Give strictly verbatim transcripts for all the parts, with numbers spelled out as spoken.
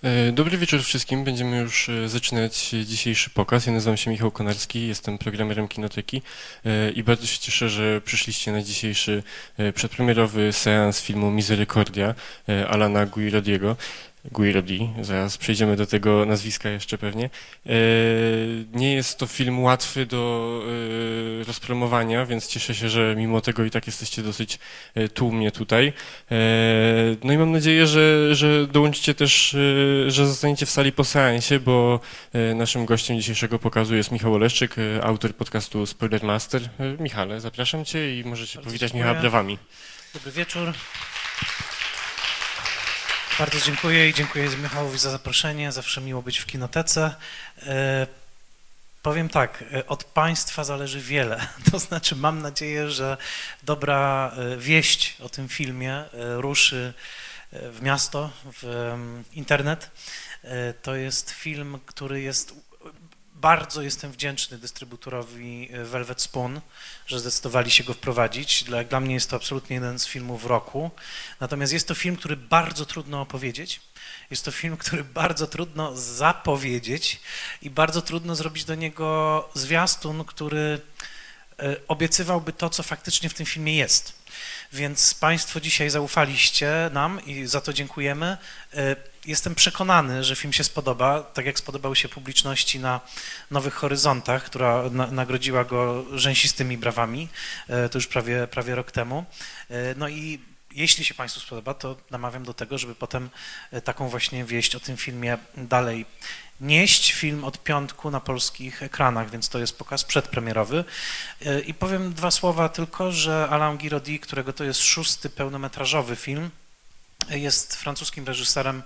Dobry wieczór wszystkim. Będziemy już zaczynać dzisiejszy pokaz. Ja nazywam się Michał Konarski, jestem programerem Kinoteki i bardzo się cieszę, że przyszliście na dzisiejszy przedpremierowy seans filmu Misericordia Alana Guiraudiego. Guiraudi, zaraz przejdziemy do tego nazwiska jeszcze pewnie. Nie jest to film łatwy do rozpromowania, więc cieszę się, że mimo tego i tak jesteście dosyć tłumnie tutaj. No i mam nadzieję, że, że dołączycie też, że zostaniecie w sali po seansie, bo naszym gościem dzisiejszego pokazu jest Michał Oleszczyk, autor podcastu Spoilermaster. Michale, zapraszam Cię i możecie bardzo powitać dziękuję. Michała brawami. Dobry wieczór. Bardzo dziękuję i dziękuję Michałowi za zaproszenie. Zawsze miło być w Kinotece. E, powiem tak, od Państwa zależy wiele. To znaczy mam nadzieję, że dobra wieść o tym filmie ruszy w miasto, w internet. E, to jest film, który jest... Bardzo jestem wdzięczny dystrybutorowi Velvet Spoon, że zdecydowali się go wprowadzić. Dla, dla mnie jest to absolutnie jeden z filmów roku. Natomiast jest to film, który bardzo trudno opowiedzieć. Jest to film, który bardzo trudno zapowiedzieć i bardzo trudno zrobić do niego zwiastun, który obiecywałby to, co faktycznie w tym filmie jest. Więc Państwo dzisiaj zaufaliście nam i za to dziękujemy. Jestem przekonany, że film się spodoba, tak jak spodobał się publiczności na Nowych Horyzontach, która na, nagrodziła go rzęsistymi brawami, to już prawie, prawie rok temu. No i jeśli się Państwu spodoba, to namawiam do tego, żeby potem taką właśnie wieść o tym filmie dalej nieść. Film od piątku na polskich ekranach, więc to jest pokaz przedpremierowy. I powiem dwa słowa tylko, że Alain Guiraudi, którego to jest szósty pełnometrażowy film, jest francuskim reżyserem,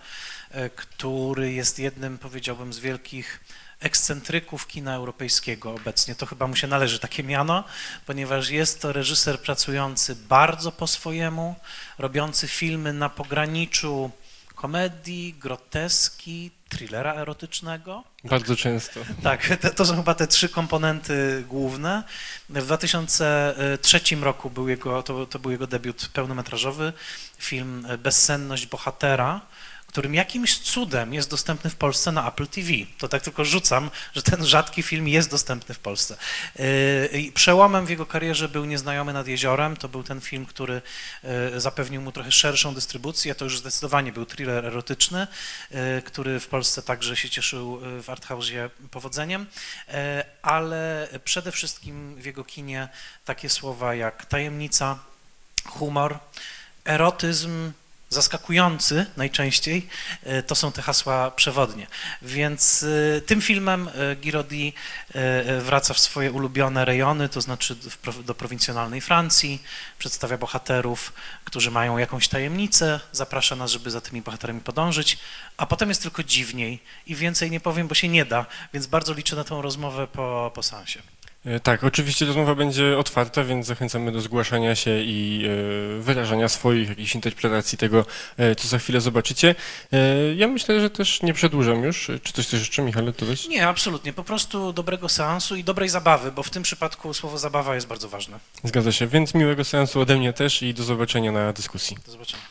który jest jednym, powiedziałbym, z wielkich ekscentryków kina europejskiego obecnie. To chyba mu się należy takie miano, ponieważ jest to reżyser pracujący bardzo po swojemu, robiący filmy na pograniczu komedii, groteski, thrillera erotycznego. Bardzo często. Tak, to, to są chyba te trzy komponenty główne. W dwa tysiące trzecim roku był jego, to, to był jego debiut pełnometrażowy, film Bezsenność bohatera, którym jakimś cudem jest dostępny w Polsce na Apple T V. To tak tylko rzucam, że ten rzadki film jest dostępny w Polsce. I przełomem w jego karierze był Nieznajomy nad jeziorem. To był ten film, który zapewnił mu trochę szerszą dystrybucję. To już zdecydowanie był thriller erotyczny, który w Polsce także się cieszył w arthouse'ie powodzeniem, ale przede wszystkim w jego kinie takie słowa jak tajemnica, humor, erotyzm, zaskakujący najczęściej, to są te hasła przewodnie. Więc tym filmem Guiraudi wraca w swoje ulubione rejony, to znaczy do prowincjonalnej Francji, przedstawia bohaterów, którzy mają jakąś tajemnicę, zaprasza nas, żeby za tymi bohaterami podążyć, a potem jest tylko dziwniej i więcej nie powiem, bo się nie da, więc bardzo liczę na tą rozmowę po, po seansie. Tak, oczywiście rozmowa będzie otwarta, więc zachęcamy do zgłaszania się i wyrażania swoich jakichś interpretacji tego, co za chwilę zobaczycie. Ja myślę, że też nie przedłużam już. Czy coś też jeszcze, Michale, to weź? Nie, absolutnie. Po prostu dobrego seansu i dobrej zabawy, bo w tym przypadku słowo zabawa jest bardzo ważne. Zgadza się, więc miłego seansu ode mnie też i do zobaczenia na dyskusji. Do zobaczenia.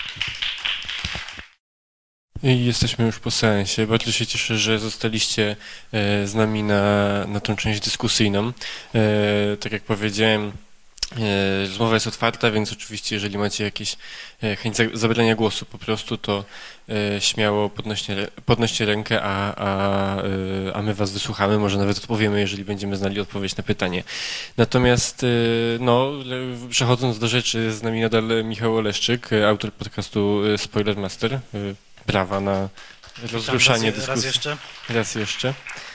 I jesteśmy już po seansie. Bardzo się cieszę, że zostaliście z nami na, na tą część dyskusyjną. Tak jak powiedziałem, rozmowa jest otwarta, więc oczywiście jeżeli macie jakieś chęć zabrania głosu po prostu, to śmiało podnoście, podnoście rękę, a, a, a my was wysłuchamy, może nawet odpowiemy, jeżeli będziemy znali odpowiedź na pytanie. Natomiast no, przechodząc do rzeczy, z nami nadal Michał Oleszczyk, autor podcastu Spoilermaster. Brawa na rozruszanie dyskusji. Raz jeszcze. Raz jeszcze.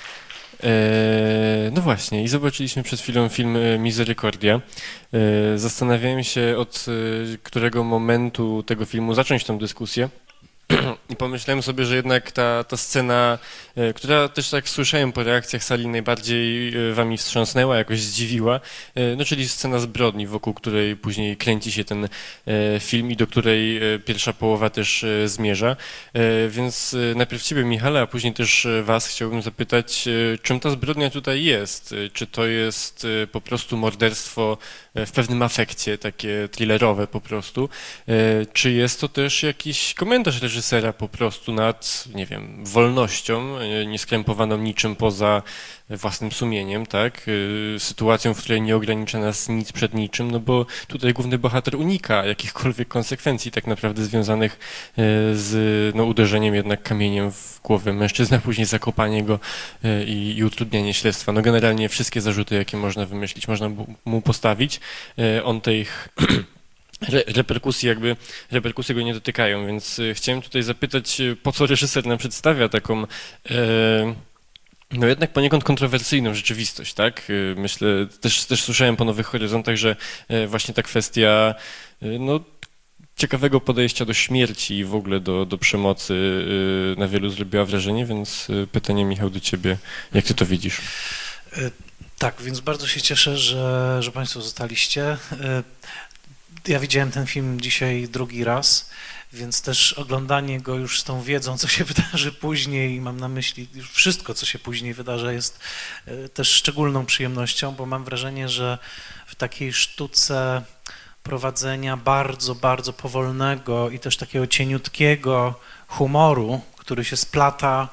No właśnie, i zobaczyliśmy przed chwilą film Misericordia. Zastanawiałem się, od którego momentu tego filmu zacząć tę dyskusję. I pomyślałem sobie, że jednak ta, ta scena, która też tak słyszałem po reakcjach sali, najbardziej wami wstrząsnęła, jakoś zdziwiła, no czyli scena zbrodni, wokół której później kręci się ten film i do której pierwsza połowa też zmierza. Więc najpierw ciebie, Michale, a później też was chciałbym zapytać, czym ta zbrodnia tutaj jest? Czy to jest po prostu morderstwo w pewnym afekcie, takie thrillerowe po prostu. Czy jest to też jakiś komentarz reżysera po prostu nad, nie wiem, wolnością, nieskrępowaną niczym poza własnym sumieniem, tak? Sytuacją, w której nie ogranicza nas nic przed niczym, no bo tutaj główny bohater unika jakichkolwiek konsekwencji tak naprawdę związanych z no, uderzeniem jednak kamieniem w głowę mężczyzny, a później zakopanie go i, i utrudnianie śledztwa. No generalnie wszystkie zarzuty, jakie można wymyślić, można mu postawić. On tych re, reperkusji jakby, reperkusje go nie dotykają, więc chciałem tutaj zapytać, po co reżyser nam przedstawia taką e, no jednak poniekąd kontrowersyjną rzeczywistość, tak? Myślę, też, też słyszałem po Nowych Horyzontach, że właśnie ta kwestia no, ciekawego podejścia do śmierci i w ogóle do, do przemocy na wielu zrobiła wrażenie, więc pytanie, Michał, do ciebie, jak ty to widzisz? Tak, więc bardzo się cieszę, że, że państwo zostaliście. Ja widziałem ten film dzisiaj drugi raz, więc też oglądanie go już z tą wiedzą, co się wydarzy później, mam na myśli już wszystko, co się później wydarza, jest też szczególną przyjemnością, bo mam wrażenie, że w takiej sztuce prowadzenia bardzo, bardzo powolnego i też takiego cieniutkiego humoru, który się splata,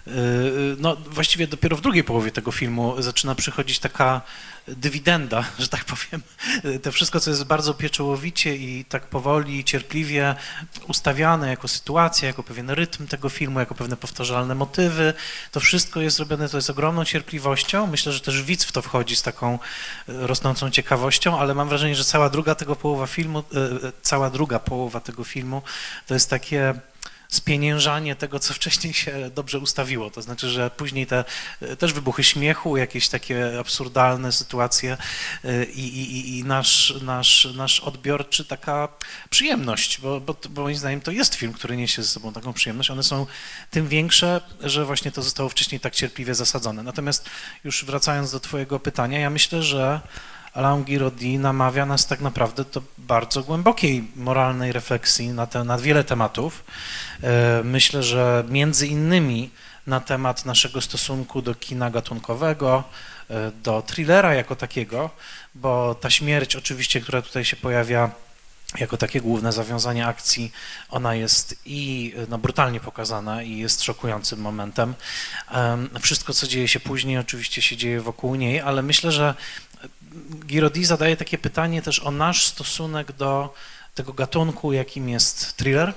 no właściwie dopiero w drugiej połowie tego filmu zaczyna przychodzić taka dywidenda, że tak powiem. To wszystko, co jest bardzo pieczołowicie i tak powoli, cierpliwie ustawiane jako sytuacja, jako pewien rytm tego filmu, jako pewne powtarzalne motywy, to wszystko jest robione to jest ogromną cierpliwością. Myślę, że też widz w to wchodzi z taką rosnącą ciekawością, ale mam wrażenie, że cała druga tego połowa filmu, cała druga połowa tego filmu to jest takie spieniężanie tego, co wcześniej się dobrze ustawiło. To znaczy, że później te też wybuchy śmiechu, jakieś takie absurdalne sytuacje i, i, i nasz, nasz, nasz odbior, czy taka przyjemność, bo, bo, bo moim zdaniem to jest film, który niesie ze sobą taką przyjemność. One są tym większe, że właśnie to zostało wcześniej tak cierpliwie zasadzone. Natomiast już wracając do twojego pytania, ja myślę, że Alain Guiraudy namawia nas tak naprawdę do bardzo głębokiej moralnej refleksji na, te, na wiele tematów. Myślę, że między innymi na temat naszego stosunku do kina gatunkowego, do thrillera jako takiego, bo ta śmierć oczywiście, która tutaj się pojawia jako takie główne zawiązanie akcji, ona jest i no, brutalnie pokazana i jest szokującym momentem. Wszystko, co dzieje się później, oczywiście się dzieje wokół niej, ale myślę, że Guiraudy zadaje takie pytanie też o nasz stosunek do tego gatunku, jakim jest thriller.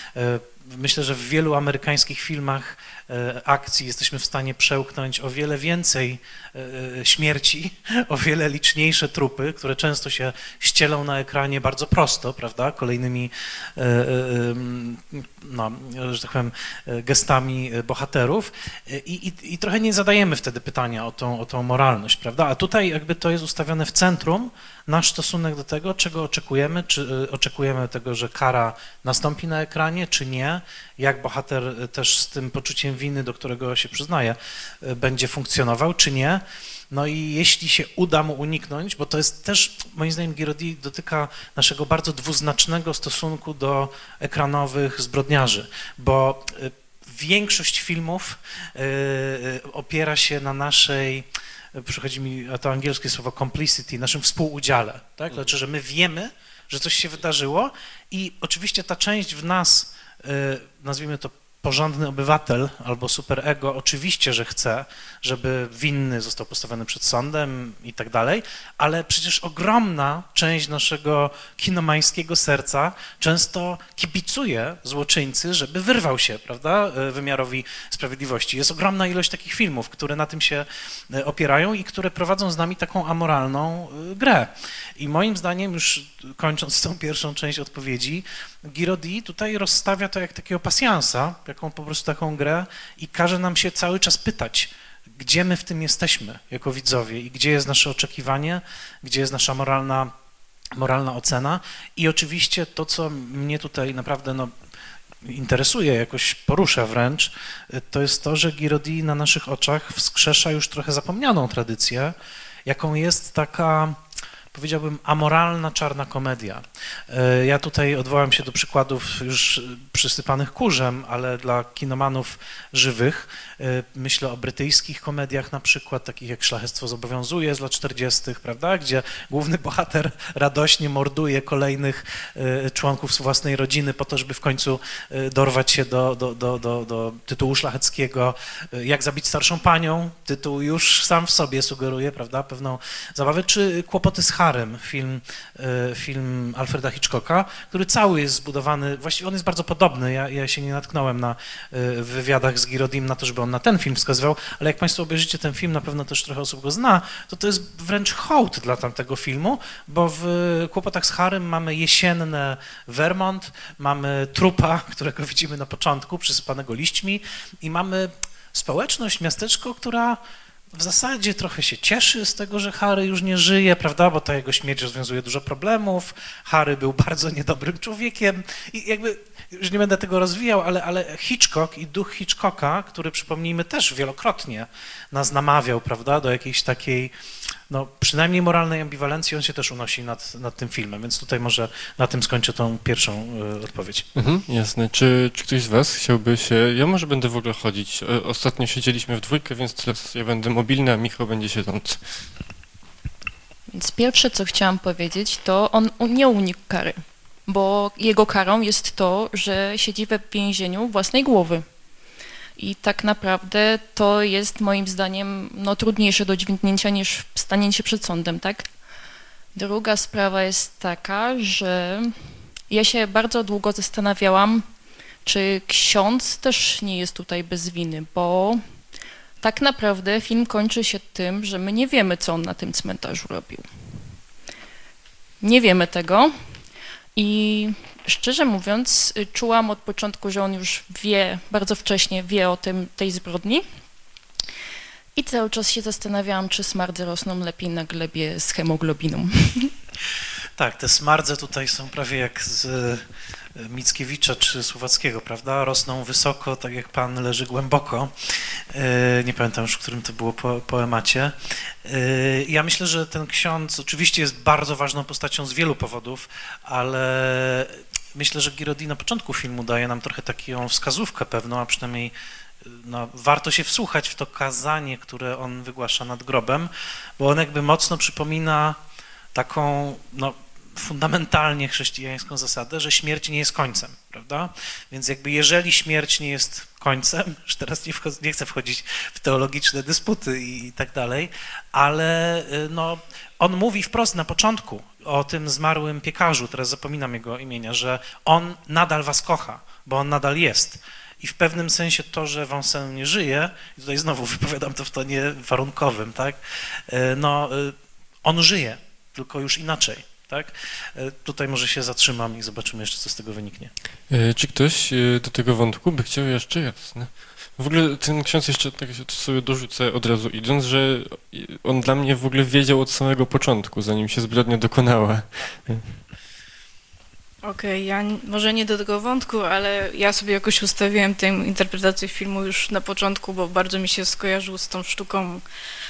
Myślę, że w wielu amerykańskich filmach akcji jesteśmy w stanie przełknąć o wiele więcej śmierci, o wiele liczniejsze trupy, które często się ścielą na ekranie bardzo prosto, prawda, kolejnymi, no, że tak powiem, gestami bohaterów i, i, i trochę nie zadajemy wtedy pytania o tą, o tą moralność, prawda, a tutaj jakby to jest ustawione w centrum, nasz stosunek do tego, czego oczekujemy, czy oczekujemy tego, że kara nastąpi na ekranie, czy nie, jak bohater też z tym poczuciem winy, do którego się przyznaje, będzie funkcjonował, czy nie. No i jeśli się uda mu uniknąć, bo to jest też, moim zdaniem, Guiraudy dotyka naszego bardzo dwuznacznego stosunku do ekranowych zbrodniarzy, bo większość filmów opiera się na naszej, przychodzi mi to angielskie słowo complicity, naszym współudziale, tak? Znaczy, że my wiemy, że coś się wydarzyło i oczywiście ta część w nas, nazwijmy to porządny obywatel albo superego, oczywiście, że chce, żeby winny został postawiony przed sądem i tak dalej, ale przecież ogromna część naszego kinomańskiego serca często kibicuje złoczyńcy, żeby wyrwał się, prawda, wymiarowi sprawiedliwości. Jest ogromna ilość takich filmów, które na tym się opierają i które prowadzą z nami taką amoralną grę. I moim zdaniem, już kończąc tą pierwszą część odpowiedzi, Guiraudy tutaj rozstawia to jak takiego pasjansa, jaką po prostu taką grę i każe nam się cały czas pytać, gdzie my w tym jesteśmy jako widzowie i gdzie jest nasze oczekiwanie, gdzie jest nasza moralna, moralna ocena i oczywiście to, co mnie tutaj naprawdę no, interesuje, jakoś porusza wręcz, to jest to, że Guiraudy na naszych oczach wskrzesza już trochę zapomnianą tradycję, jaką jest taka powiedziałbym, amoralna, czarna komedia. Ja tutaj odwołam się do przykładów już przysypanych kurzem, ale dla kinomanów żywych. Myślę o brytyjskich komediach na przykład, takich jak Szlachectwo zobowiązuje z lat czterdziestych, prawda, gdzie główny bohater radośnie morduje kolejnych członków własnej rodziny po to, żeby w końcu dorwać się do, do, do, do, do tytułu szlacheckiego. Jak zabić starszą panią, tytuł już sam w sobie sugeruje, prawda, pewną zabawę, czy Kłopoty z Harem, film, film Alfreda Hitchcocka, który cały jest zbudowany, właściwie on jest bardzo podobny, ja, ja się nie natknąłem na w wywiadach z Girodim na to, żeby on na ten film wskazywał, ale jak Państwo obejrzycie ten film, na pewno też trochę osób go zna, to to jest wręcz hołd dla tamtego filmu, bo w Kłopotach z Harem mamy jesienne Vermont, mamy trupa, którego widzimy na początku, przysypanego liśćmi i mamy społeczność, miasteczko, która w zasadzie trochę się cieszy z tego, że Harry już nie żyje, prawda, bo ta jego śmierć rozwiązuje dużo problemów. Harry był bardzo niedobrym człowiekiem i jakby, już nie będę tego rozwijał, ale, ale Hitchcock i duch Hitchcocka, który przypomnijmy też wielokrotnie nas namawiał, prawda, do jakiejś takiej, no przynajmniej moralnej ambiwalencji, on się też unosi nad, nad tym filmem, więc tutaj może na tym skończę tą pierwszą y, odpowiedź. Mhm, jasne. Czy, czy ktoś z was chciałby się, ja może będę w ogóle chodzić, ostatnio siedzieliśmy w dwójkę, więc teraz ja będę mobilny, a Michał będzie siedzący. Więc pierwsze, co chciałam powiedzieć, to on nie unikł kary, bo jego karą jest to, że siedzi we więzieniu własnej głowy. I tak naprawdę to jest moim zdaniem no, trudniejsze do dźwignięcia niż stanięcie przed sądem, tak? Druga sprawa jest taka, że ja się bardzo długo zastanawiałam, czy ksiądz też nie jest tutaj bez winy, bo tak naprawdę film kończy się tym, że my nie wiemy, co on na tym cmentarzu robił. Nie wiemy tego i szczerze mówiąc, czułam od początku, że on już wie, bardzo wcześnie wie o tym, tej zbrodni i cały czas się zastanawiałam, czy smardze rosną lepiej na glebie z hemoglobiną. Tak, te smardze tutaj są prawie jak z Mickiewicza czy Słowackiego, prawda? Rosną wysoko, tak jak pan leży głęboko. Nie pamiętam już, w którym to było po, poemacie. Ja myślę, że ten ksiądz oczywiście jest bardzo ważną postacią z wielu powodów, ale myślę, że Giraudy na początku filmu daje nam trochę taką wskazówkę pewną, a przynajmniej no, warto się wsłuchać w to kazanie, które on wygłasza nad grobem, bo on jakby mocno przypomina taką, no, fundamentalnie chrześcijańską zasadę, że śmierć nie jest końcem, prawda? Więc jakby jeżeli śmierć nie jest końcem, już teraz nie, wchod- nie chcę wchodzić w teologiczne dysputy i, i tak dalej, ale no, on mówi wprost na początku o tym zmarłym piekarzu, teraz zapominam jego imienia, że on nadal was kocha, bo on nadal jest. I w pewnym sensie to, że Vincent nie żyje, i tutaj znowu wypowiadam to w tonie warunkowym, tak? No, on żyje, tylko już inaczej, tak? Tutaj może się zatrzymam i zobaczymy jeszcze, co z tego wyniknie. Czy ktoś do tego wątku by chciał jeszcze? Jasne. W ogóle ten ksiądz jeszcze tak sobie dorzucę od razu idąc, że on dla mnie w ogóle wiedział od samego początku, zanim się zbrodnia dokonała. Okej, okay, ja może nie do tego wątku, ale ja sobie jakoś ustawiłem tę interpretację filmu już na początku, bo bardzo mi się skojarzył z tą sztuką.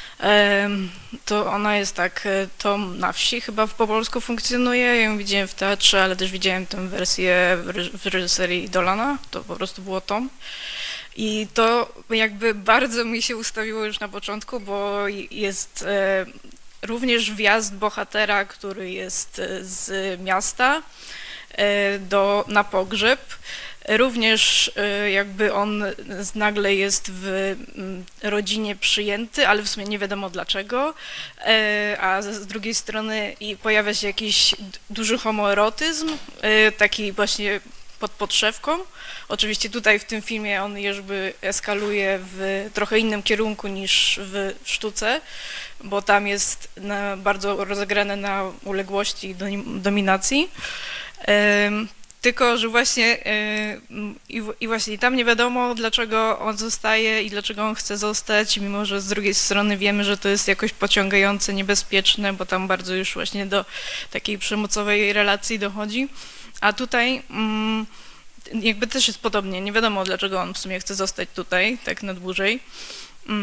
To ona jest tak, Tom na wsi chyba po polsku funkcjonuje, ja ją widziałem w teatrze, ale też widziałem tę wersję w reżyserii Dolana, to po prostu było Tom. I to jakby bardzo mi się ustawiło już na początku, bo jest również wjazd bohatera, który jest z miasta do, na pogrzeb. Również jakby on nagle jest w rodzinie przyjęty, ale w sumie nie wiadomo dlaczego, a z drugiej strony pojawia się jakiś duży homoerotyzm, taki właśnie pod podszewką. Oczywiście tutaj w tym filmie on jakby eskaluje w trochę innym kierunku niż w sztuce, bo tam jest na, bardzo rozegrane na uległości i dominacji. Tylko, że właśnie yy, i właśnie tam nie wiadomo, dlaczego on zostaje i dlaczego on chce zostać, mimo że z drugiej strony wiemy, że to jest jakoś pociągające, niebezpieczne, bo tam bardzo już właśnie do takiej przemocowej relacji dochodzi. A tutaj mm, jakby też jest podobnie, nie wiadomo, dlaczego on w sumie chce zostać tutaj, tak na dłużej. Mm,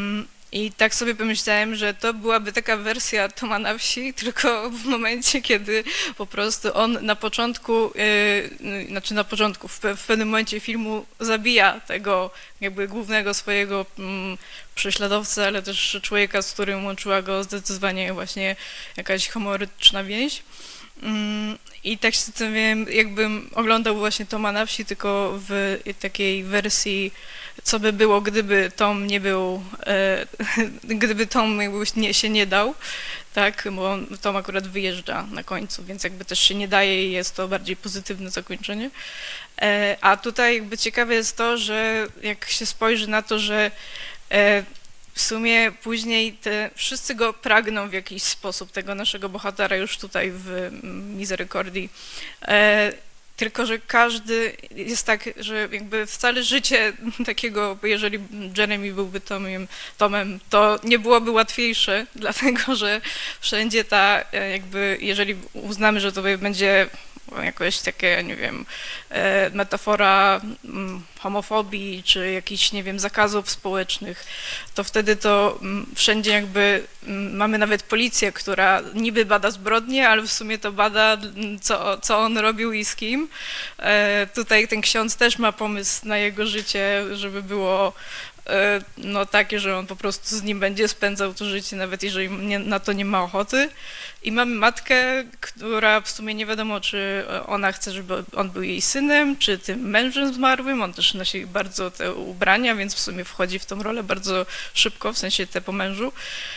I tak sobie pomyślałem, że to byłaby taka wersja Toma na wsi, tylko w momencie, kiedy po prostu on na początku, yy, znaczy na początku, w, w pewnym momencie filmu zabija tego jakby głównego swojego mm, prześladowcę, ale też człowieka, z którym łączyła go zdecydowanie właśnie jakaś humoryczna więź. Mm, I tak się zastanawiałem, jakbym oglądał właśnie Toma na wsi, tylko w takiej wersji, co by było, gdyby Tom nie był, e, gdyby Tom jakby nie, się nie dał, tak, bo on, Tom akurat wyjeżdża na końcu, więc jakby też się nie daje i jest to bardziej pozytywne zakończenie. E, a tutaj jakby ciekawe jest to, że jak się spojrzy na to, że e, w sumie później te, wszyscy go pragną w jakiś sposób, tego naszego bohatera już tutaj w Misericordii. E, tylko, że każdy jest tak, że jakby wcale życie takiego, jeżeli Jeremy byłby Tomem, Tomem, to nie byłoby łatwiejsze, dlatego, że wszędzie ta jakby, jeżeli uznamy, że to będzie jakoś takie, nie wiem, metafora homofobii, czy jakichś, nie wiem, zakazów społecznych, to wtedy to wszędzie jakby mamy nawet policję, która niby bada zbrodnie, ale w sumie to bada, co, co on robił i z kim. Tutaj ten ksiądz też ma pomysł na jego życie, żeby było no takie, że on po prostu z nim będzie spędzał to życie, nawet jeżeli nie, na to nie ma ochoty. I mamy matkę, która w sumie nie wiadomo, czy ona chce, żeby on był jej synem, czy tym mężem zmarłym. On też nosi bardzo te ubrania, więc w sumie wchodzi w tą rolę bardzo szybko, w sensie te po mężu.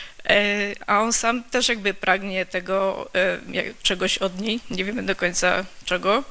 A on sam też jakby pragnie tego czegoś od niej, nie wiemy do końca czego.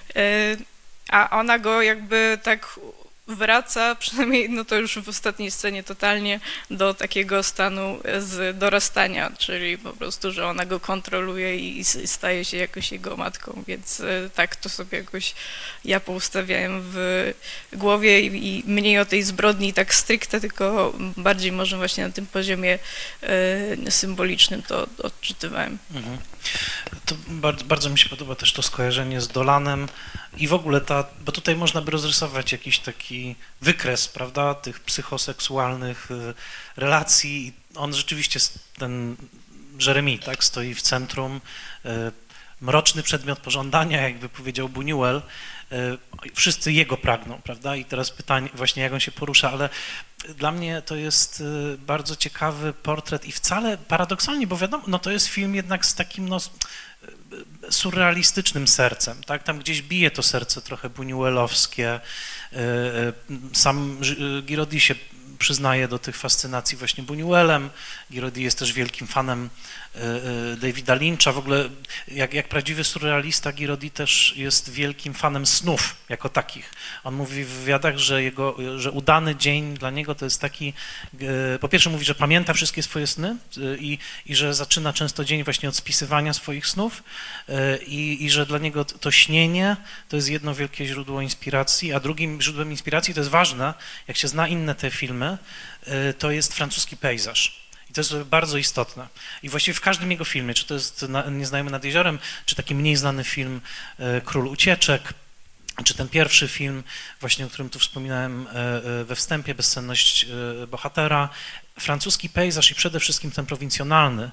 A ona go jakby tak wraca, przynajmniej no to już w ostatniej scenie totalnie, do takiego stanu z dorastania, czyli po prostu, że ona go kontroluje i staje się jakoś jego matką, więc tak to sobie jakoś ja poustawiałem w głowie i mniej o tej zbrodni tak stricte, tylko bardziej może właśnie na tym poziomie symbolicznym to odczytywałem. Mhm. To bardzo, bardzo mi się podoba też to skojarzenie z Dolanem i w ogóle ta, bo tutaj można by rozrysować jakiś taki wykres, prawda, tych psychoseksualnych relacji. On rzeczywiście, ten Jeremy, tak, stoi w centrum, mroczny przedmiot pożądania, jakby powiedział Buñuel, wszyscy jego pragną, prawda, i teraz pytanie właśnie, jak on się porusza, ale dla mnie to jest bardzo ciekawy portret i wcale paradoksalnie, bo wiadomo, no to jest film jednak z takim no, surrealistycznym sercem, tak? Tam gdzieś bije to serce trochę buñuelowskie. Sam Giraudy się przyznaje do tych fascynacji właśnie Buñuelem. Giraudy jest też wielkim fanem Davida Lyncha. W ogóle jak, jak prawdziwy surrealista Giraudy też jest wielkim fanem snów jako takich. On mówi w wywiadach, że, jego, że udany dzień dla niego to jest taki, po pierwsze mówi, że pamięta wszystkie swoje sny i, i że zaczyna często dzień właśnie od spisywania swoich snów i, i że dla niego to śnienie to jest jedno wielkie źródło inspiracji, a drugim źródłem inspiracji, to jest ważne, jak się zna inne te filmy, to jest francuski pejzaż. I to jest bardzo istotne. I właściwie w każdym jego filmie, czy to jest Nieznajomy nad jeziorem, czy taki mniej znany film Król Ucieczek, czy ten pierwszy film, właśnie o którym tu wspominałem we wstępie, Bezsenność bohatera, francuski pejzaż i przede wszystkim ten prowincjonalny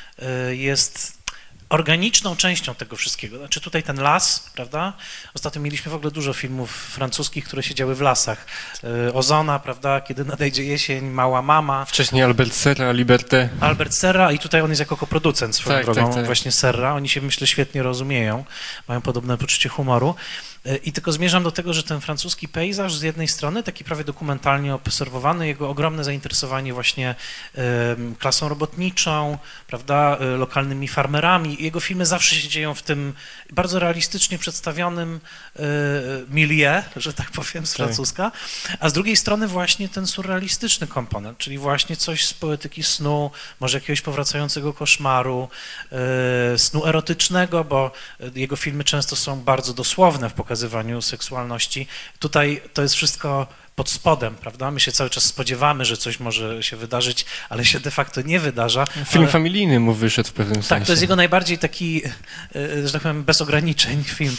jest organiczną częścią tego wszystkiego. Znaczy tutaj ten las, prawda? Ostatnio mieliśmy w ogóle dużo filmów francuskich, które się działy w lasach. Ozona, prawda? Kiedy nadejdzie jesień, Mała mama. Wcześniej Albert Serra, Liberté. Albert Serra i tutaj on jest jako koproducent swoją tak, drogą, tak, tak. właśnie Serra. Oni się, myślę, świetnie rozumieją, mają podobne poczucie humoru. I tylko zmierzam do tego, że ten francuski pejzaż z jednej strony, taki prawie dokumentalnie obserwowany, jego ogromne zainteresowanie właśnie y, klasą robotniczą, prawda, y, lokalnymi farmerami. Jego filmy zawsze się dzieją w tym bardzo realistycznie przedstawionym y, milieu, że tak powiem, z francuska, a z drugiej strony właśnie ten surrealistyczny komponent, czyli właśnie coś z poetyki snu, może jakiegoś powracającego koszmaru, y, snu erotycznego, bo jego filmy często są bardzo dosłowne w pokazaniu seksualności. Tutaj to jest wszystko pod spodem, prawda? My się cały czas spodziewamy, że coś może się wydarzyć, ale się de facto nie wydarza. Film ale... familijny mu wyszedł w pewnym sensie. Tak, to jest jego najbardziej taki, że tak powiem, bez ograniczeń film,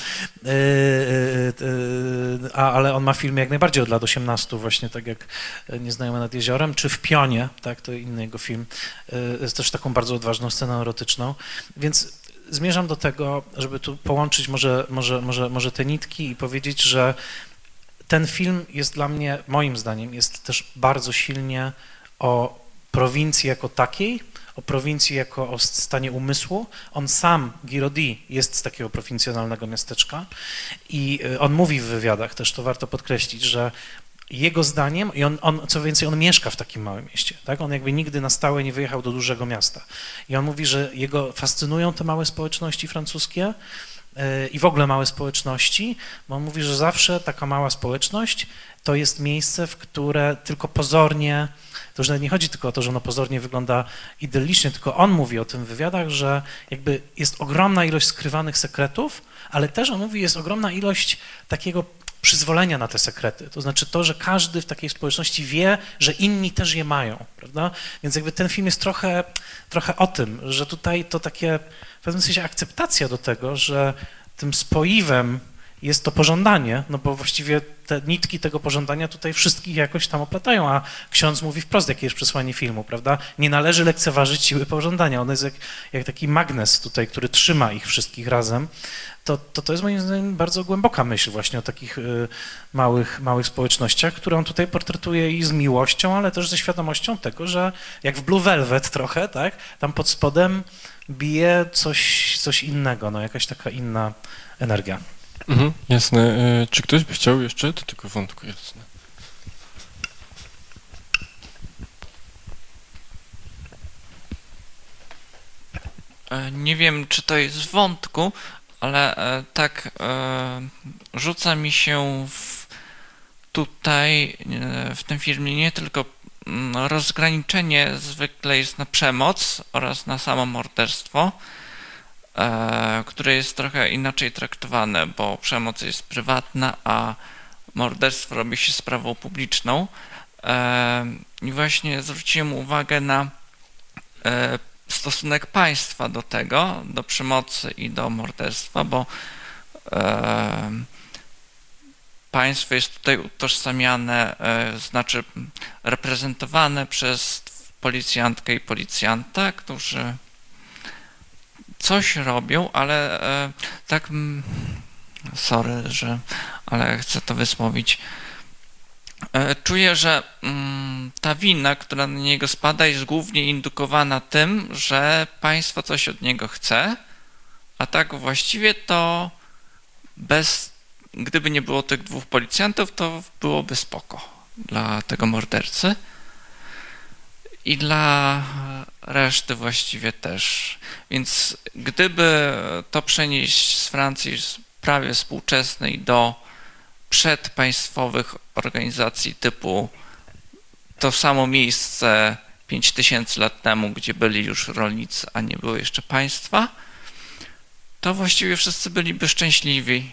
a, ale on ma filmy jak najbardziej od lat osiemnastu, właśnie tak jak Nieznajomy nad jeziorem, czy W pionie, tak, to inny jego film, jest też taką bardzo odważną sceną erotyczną, więc zmierzam do tego, żeby tu połączyć może, może, może, może te nitki i powiedzieć, że ten film jest dla mnie, moim zdaniem, jest też bardzo silnie o prowincji jako takiej, o prowincji jako o stanie umysłu. On sam, Guy jest z takiego prowincjonalnego miasteczka i on mówi w wywiadach, też to warto podkreślić, że jego zdaniem, i on, on, co więcej, on mieszka w takim małym mieście, tak? On jakby nigdy na stałe nie wyjechał do dużego miasta. I on mówi, że jego fascynują te małe społeczności francuskie yy, i w ogóle małe społeczności, bo on mówi, że zawsze taka mała społeczność to jest miejsce, w które tylko pozornie, to już nawet nie chodzi tylko o to, że ono pozornie wygląda idyllicznie, tylko on mówi o tym w wywiadach, że jakby jest ogromna ilość skrywanych sekretów, ale też on mówi, jest ogromna ilość takiego przyzwolenia na te sekrety, to znaczy to, że każdy w takiej społeczności wie, że inni też je mają, prawda? Więc jakby ten film jest trochę, trochę o tym, że tutaj to takie w pewnym sensie akceptacja do tego, że tym spoiwem jest to pożądanie, no bo właściwie te nitki tego pożądania tutaj wszystkich jakoś tam oplatają, a ksiądz mówi wprost, jakie jest przesłanie filmu, prawda? Nie należy lekceważyć siły pożądania, ono jest jak, jak taki magnes tutaj, który trzyma ich wszystkich razem. To, to, to jest moim zdaniem bardzo głęboka myśl właśnie o takich y, małych, małych społecznościach, które on tutaj portretuje i z miłością, ale też ze świadomością tego, że jak w Blue Velvet trochę, tak, tam pod spodem bije coś, coś innego, no jakaś taka inna energia. Mhm, jasne. Czy ktoś by chciał jeszcze do tego wątku? Jasne. Nie wiem, czy to jest w wątku, ale tak rzuca mi się w, tutaj w tym filmie nie tylko rozgraniczenie zwykle jest na przemoc oraz na samo morderstwo, które jest trochę inaczej traktowane, bo przemoc jest prywatna, a morderstwo robi się sprawą publiczną. I właśnie zwróciłem uwagę na stosunek państwa do tego, do przemocy i do morderstwa, bo państwo jest tutaj utożsamiane, znaczy reprezentowane przez policjantkę i policjanta, którzy coś robią, ale e, tak, sorry, że, ale chcę to wysłowić. E, czuję, że mm, ta wina, która na niego spada, jest głównie indukowana tym, że państwo coś od niego chce, a tak właściwie to bez, gdyby nie było tych dwóch policjantów, to byłoby spoko dla tego mordercy. I dla reszty właściwie też. Więc gdyby to przenieść z Francji prawie współczesnej do przedpaństwowych organizacji typu to samo miejsce pięć tysięcy lat temu, gdzie byli już rolnicy, a nie było jeszcze państwa, to właściwie wszyscy byliby szczęśliwi.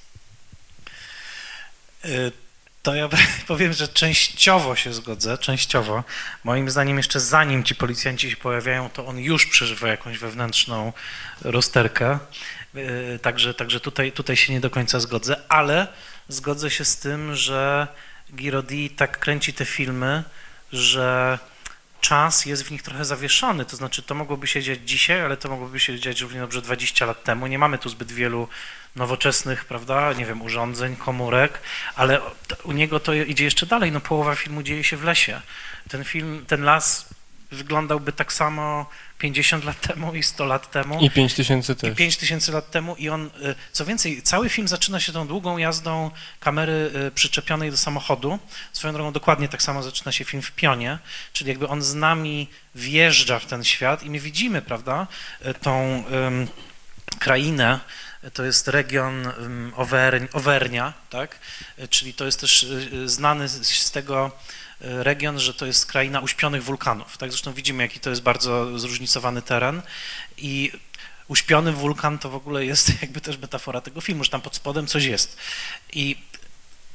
Y To ja powiem, że częściowo się zgodzę, częściowo. Moim zdaniem jeszcze zanim ci policjanci się pojawiają, to on już przeżywa jakąś wewnętrzną rozterkę. Także, także tutaj, tutaj się nie do końca zgodzę, ale zgodzę się z tym, że Guy tak kręci te filmy, że czas jest w nich trochę zawieszony, to znaczy to mogłoby się dziać dzisiaj, ale to mogłoby się dziać równie dobrze dwadzieścia lat temu. Nie mamy tu zbyt wielu nowoczesnych, prawda, nie wiem, urządzeń, komórek, ale u niego to idzie jeszcze dalej, no połowa filmu dzieje się w lesie. Ten film, ten las wyglądałby tak samo pięćdziesiąt lat temu i sto lat temu. I pięć tysięcy też. I pięć tysięcy lat temu i on, co więcej, cały film zaczyna się tą długą jazdą kamery przyczepionej do samochodu. Swoją drogą dokładnie tak samo zaczyna się film W pionie, czyli jakby on z nami wjeżdża w ten świat i my widzimy, prawda, tą um, krainę. To jest region Auvergne, Auvernia, tak? Czyli to jest też znany z tego region, że to jest kraina uśpionych wulkanów. Tak? Zresztą widzimy, jaki to jest bardzo zróżnicowany teren i uśpiony wulkan to w ogóle jest jakby też metafora tego filmu, że tam pod spodem coś jest. I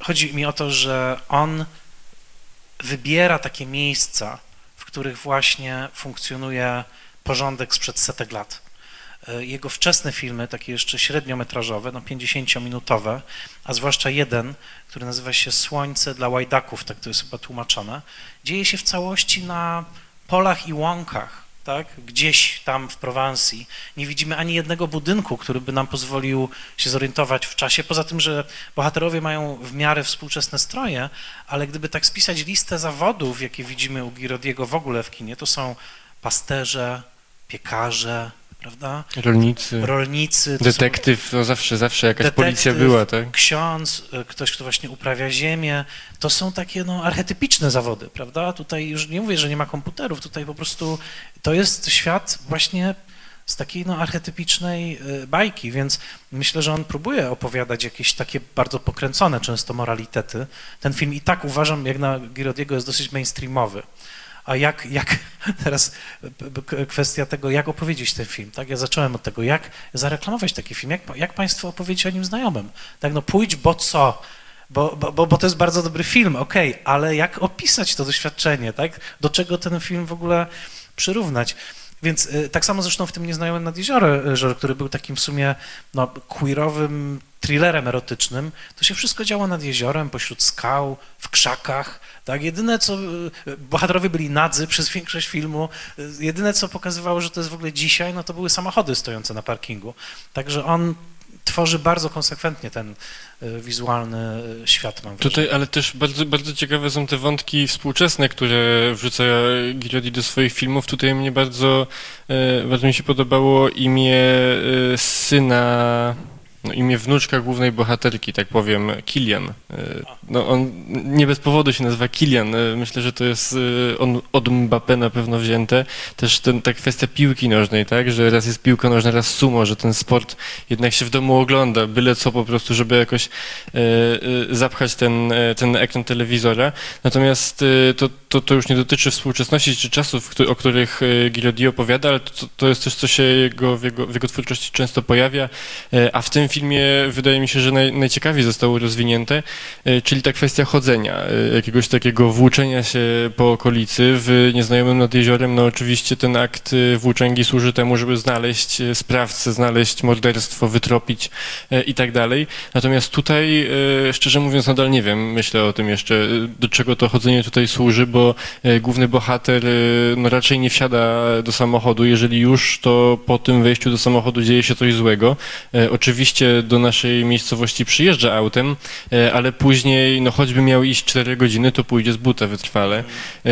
chodzi mi o to, że on wybiera takie miejsca, w których właśnie funkcjonuje porządek sprzed setek lat. Jego wczesne filmy, takie jeszcze średniometrażowe, no pięćdziesięciominutowe, a zwłaszcza jeden, który nazywa się Słońce dla łajdaków, tak to jest chyba tłumaczone, dzieje się w całości na polach i łąkach, tak? Gdzieś tam w Prowansji. Nie widzimy ani jednego budynku, który by nam pozwolił się zorientować w czasie, poza tym, że bohaterowie mają w miarę współczesne stroje, ale gdyby tak spisać listę zawodów, jakie widzimy u Giraudiego w ogóle w kinie, to są pasterze, piekarze, prawda? Rolnicy, Rolnicy. detektyw, no zawsze, zawsze jakaś detektyw, policja była, tak? Ksiądz, ktoś, kto właśnie uprawia ziemię, to są takie no, archetypiczne zawody, prawda? Tutaj już nie mówię, że nie ma komputerów, tutaj po prostu to jest świat właśnie z takiej no, archetypicznej bajki, więc myślę, że on próbuje opowiadać jakieś takie bardzo pokręcone często moralitety. Ten film i tak uważam, jak na Giraudiego, jest dosyć mainstreamowy. A jak, jak teraz kwestia tego, jak opowiedzieć ten film, tak? Ja zacząłem od tego, jak zareklamować taki film, jak, jak Państwo opowiedzieć o nim znajomym, tak? No pójdź, bo co? Bo, bo, bo to jest bardzo dobry film, okej, okay, ale jak opisać to doświadczenie, tak? Do czego ten film w ogóle przyrównać? Więc tak samo zresztą w tym Nieznajomym nad jeziorem, który był takim w sumie no, queerowym thrillerem erotycznym, to się wszystko działo nad jeziorem, pośród skał, w krzakach, tak? Jedyne co, bohaterowie byli nadzy przez większość filmu, jedyne co pokazywało, że to jest w ogóle dzisiaj, no to były samochody stojące na parkingu. Także on tworzy bardzo konsekwentnie ten wizualny świat, mam wrażenie. Tutaj, ale też bardzo, bardzo ciekawe są te wątki współczesne, które wrzuca Giraudi do swoich filmów. Tutaj mnie bardzo, bardzo mi się podobało imię syna, no imię wnuczka głównej bohaterki, tak powiem, Kilian. No on nie bez powodu się nazywa Kilian. Myślę, że to jest on od Mbappé na pewno wzięte. Też ten, ta kwestia piłki nożnej, tak, że raz jest piłka nożna, raz sumo, że ten sport jednak się w domu ogląda, byle co po prostu, żeby jakoś e, e, zapchać ten, ten ekran telewizora. Natomiast e, to, to, to już nie dotyczy współczesności czy czasów, o których Giraudi opowiada, ale to, to jest coś, co się jego, w, jego, w jego twórczości często pojawia, e, a w tym filmie wydaje mi się, że naj, najciekawiej zostało rozwinięte, czyli ta kwestia chodzenia, jakiegoś takiego włóczenia się po okolicy. W Nieznajomym nad jeziorem, no oczywiście ten akt włóczęgi służy temu, żeby znaleźć sprawcę, znaleźć morderstwo, wytropić i tak dalej. Natomiast tutaj, szczerze mówiąc, nadal nie wiem, myślę o tym jeszcze, do czego to chodzenie tutaj służy, bo główny bohater no raczej nie wsiada do samochodu. Jeżeli już, to po tym wejściu do samochodu dzieje się coś złego. Oczywiście do naszej miejscowości przyjeżdża autem, ale później, no choćby miał iść cztery godziny, to pójdzie z buta wytrwale.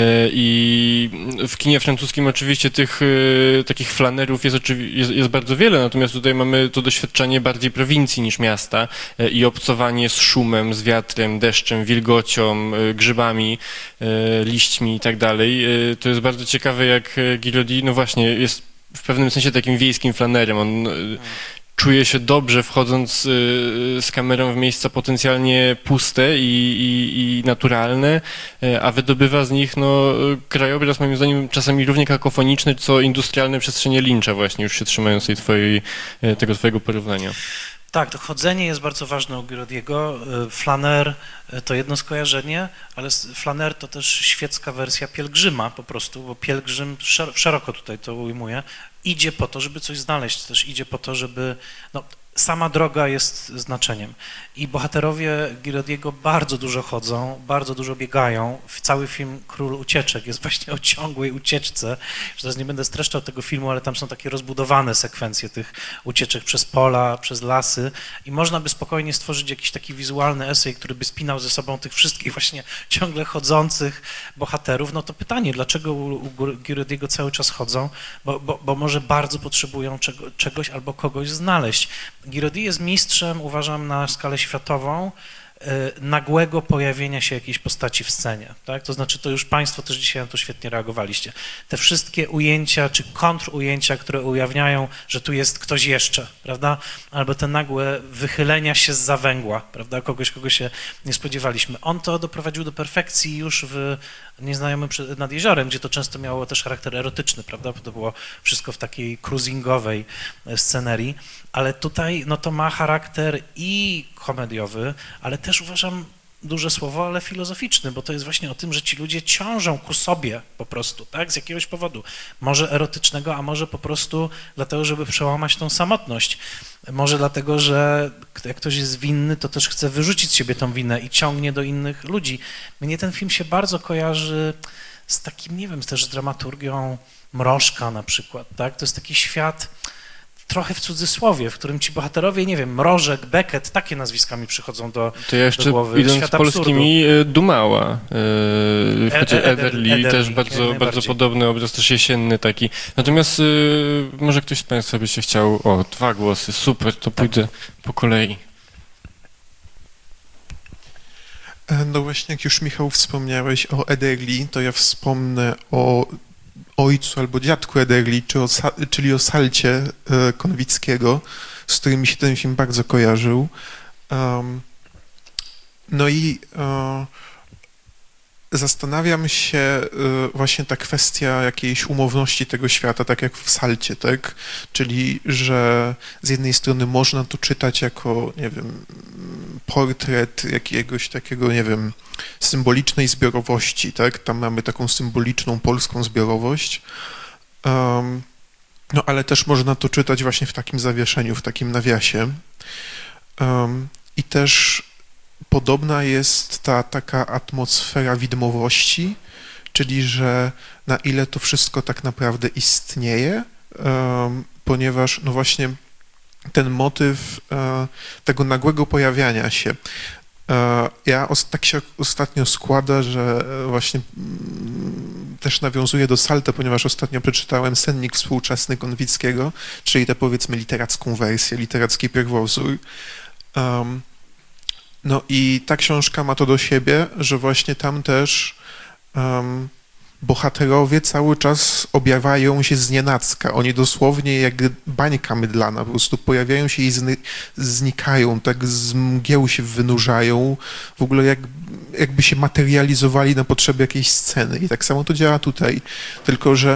I w kinie francuskim oczywiście tych takich flanerów jest, jest, jest bardzo wiele, natomiast tutaj mamy to doświadczenie bardziej prowincji niż miasta i obcowanie z szumem, z wiatrem, deszczem, wilgocią, grzybami, liśćmi i tak dalej. To jest bardzo ciekawe, jak Giraudi, no właśnie, jest w pewnym sensie takim wiejskim flanerem. On czuje się dobrze, wchodząc z kamerą w miejsca potencjalnie puste i, i, i naturalne, a wydobywa z nich no, krajobraz, moim zdaniem, czasami równie kakofoniczny, co industrialne przestrzenie Lyncha właśnie, już się trzymając tej twojej, tego twojego porównania. Tak, to chodzenie jest bardzo ważne u Giraudiego. Flaner to jedno skojarzenie, ale flaner to też świecka wersja pielgrzyma po prostu, bo pielgrzym, szeroko tutaj to ujmuje, idzie po to, żeby coś znaleźć, też idzie po to, żeby... No, sama droga jest znaczeniem i bohaterowie Giraudiego bardzo dużo chodzą, bardzo dużo biegają. Cały film Król Ucieczek jest właśnie o ciągłej ucieczce. Już teraz nie będę streszczał tego filmu, ale tam są takie rozbudowane sekwencje tych ucieczek przez pola, przez lasy i można by spokojnie stworzyć jakiś taki wizualny esej, który by spinał ze sobą tych wszystkich właśnie ciągle chodzących bohaterów. No to pytanie, dlaczego u, u Giraudiego cały czas chodzą? Bo, bo, bo może bardzo potrzebują czego, czegoś albo kogoś znaleźć. Giraudi jest mistrzem, uważam, na skalę światową nagłego pojawienia się jakiejś postaci w scenie, tak? To znaczy, to już Państwo też dzisiaj na to świetnie reagowaliście. Te wszystkie ujęcia czy kontrujęcia, które ujawniają, że tu jest ktoś jeszcze, prawda? Albo te nagłe wychylenia się zza węgła, prawda? Kogoś, kogo się nie spodziewaliśmy. On to doprowadził do perfekcji już w Nieznajomym nad jeziorem, gdzie to często miało też charakter erotyczny, prawda? Bo to było wszystko w takiej cruisingowej scenerii, ale tutaj no to ma charakter i komediowy, ale też uważam duże słowo, ale filozoficzny, bo to jest właśnie o tym, że ci ludzie ciążą ku sobie po prostu, tak, z jakiegoś powodu. Może erotycznego, a może po prostu dlatego, żeby przełamać tą samotność. Może dlatego, że jak ktoś jest winny, to też chce wyrzucić z siebie tą winę i ciągnie do innych ludzi. Mnie ten film się bardzo kojarzy z takim, nie wiem, też z dramaturgią Mrożka na przykład, tak? To jest taki świat trochę w cudzysłowie, w którym ci bohaterowie, nie wiem, Mrożek, Beckett, takie nazwiska mi przychodzą do, to ja jeszcze do głowy. idąc Świat polskimi, absurdu. Dumała, yy, E- chociaż Eder- Ederli, Ederli, też jak bardzo, bardzo najbardziej. podobny obraz, też jesienny taki. Natomiast yy, może ktoś z Państwa by się chciał, o, dwa głosy, super, to pójdę po kolei. No właśnie, jak już Michał wspomniałeś o Ederli, to ja wspomnę o ojcu albo dziadku Ederli, czy o, czyli o Salcie e, Konwickiego, z którym mi się ten film bardzo kojarzył. Um, no i e, zastanawiam się e, właśnie ta kwestia jakiejś umowności tego świata, tak jak w Salcie, tak? Czyli, że z jednej strony można to czytać jako, nie wiem, portret jakiegoś takiego, nie wiem, symbolicznej zbiorowości, tak? Tam mamy taką symboliczną polską zbiorowość, um, no ale też można to czytać właśnie w takim zawieszeniu, w takim nawiasie. Um, I też podobna jest ta taka atmosfera widmowości, czyli że na ile to wszystko tak naprawdę istnieje, um, ponieważ no właśnie ten motyw e, tego nagłego pojawiania się. E, ja os, tak się ostatnio składa, że właśnie mm, też nawiązuję do Salta, ponieważ ostatnio przeczytałem Sennik współczesny Konwickiego, czyli tę powiedzmy literacką wersję, literacki pierwowzór. Um, no i ta książka ma to do siebie, że właśnie tam też um, bohaterowie cały czas objawiają się znienacka. Oni dosłownie jak bańka mydlana po prostu pojawiają się i zny, znikają, tak z mgieł się wynurzają, w ogóle jak, jakby się materializowali na potrzeby jakiejś sceny. I tak samo to działa tutaj, tylko że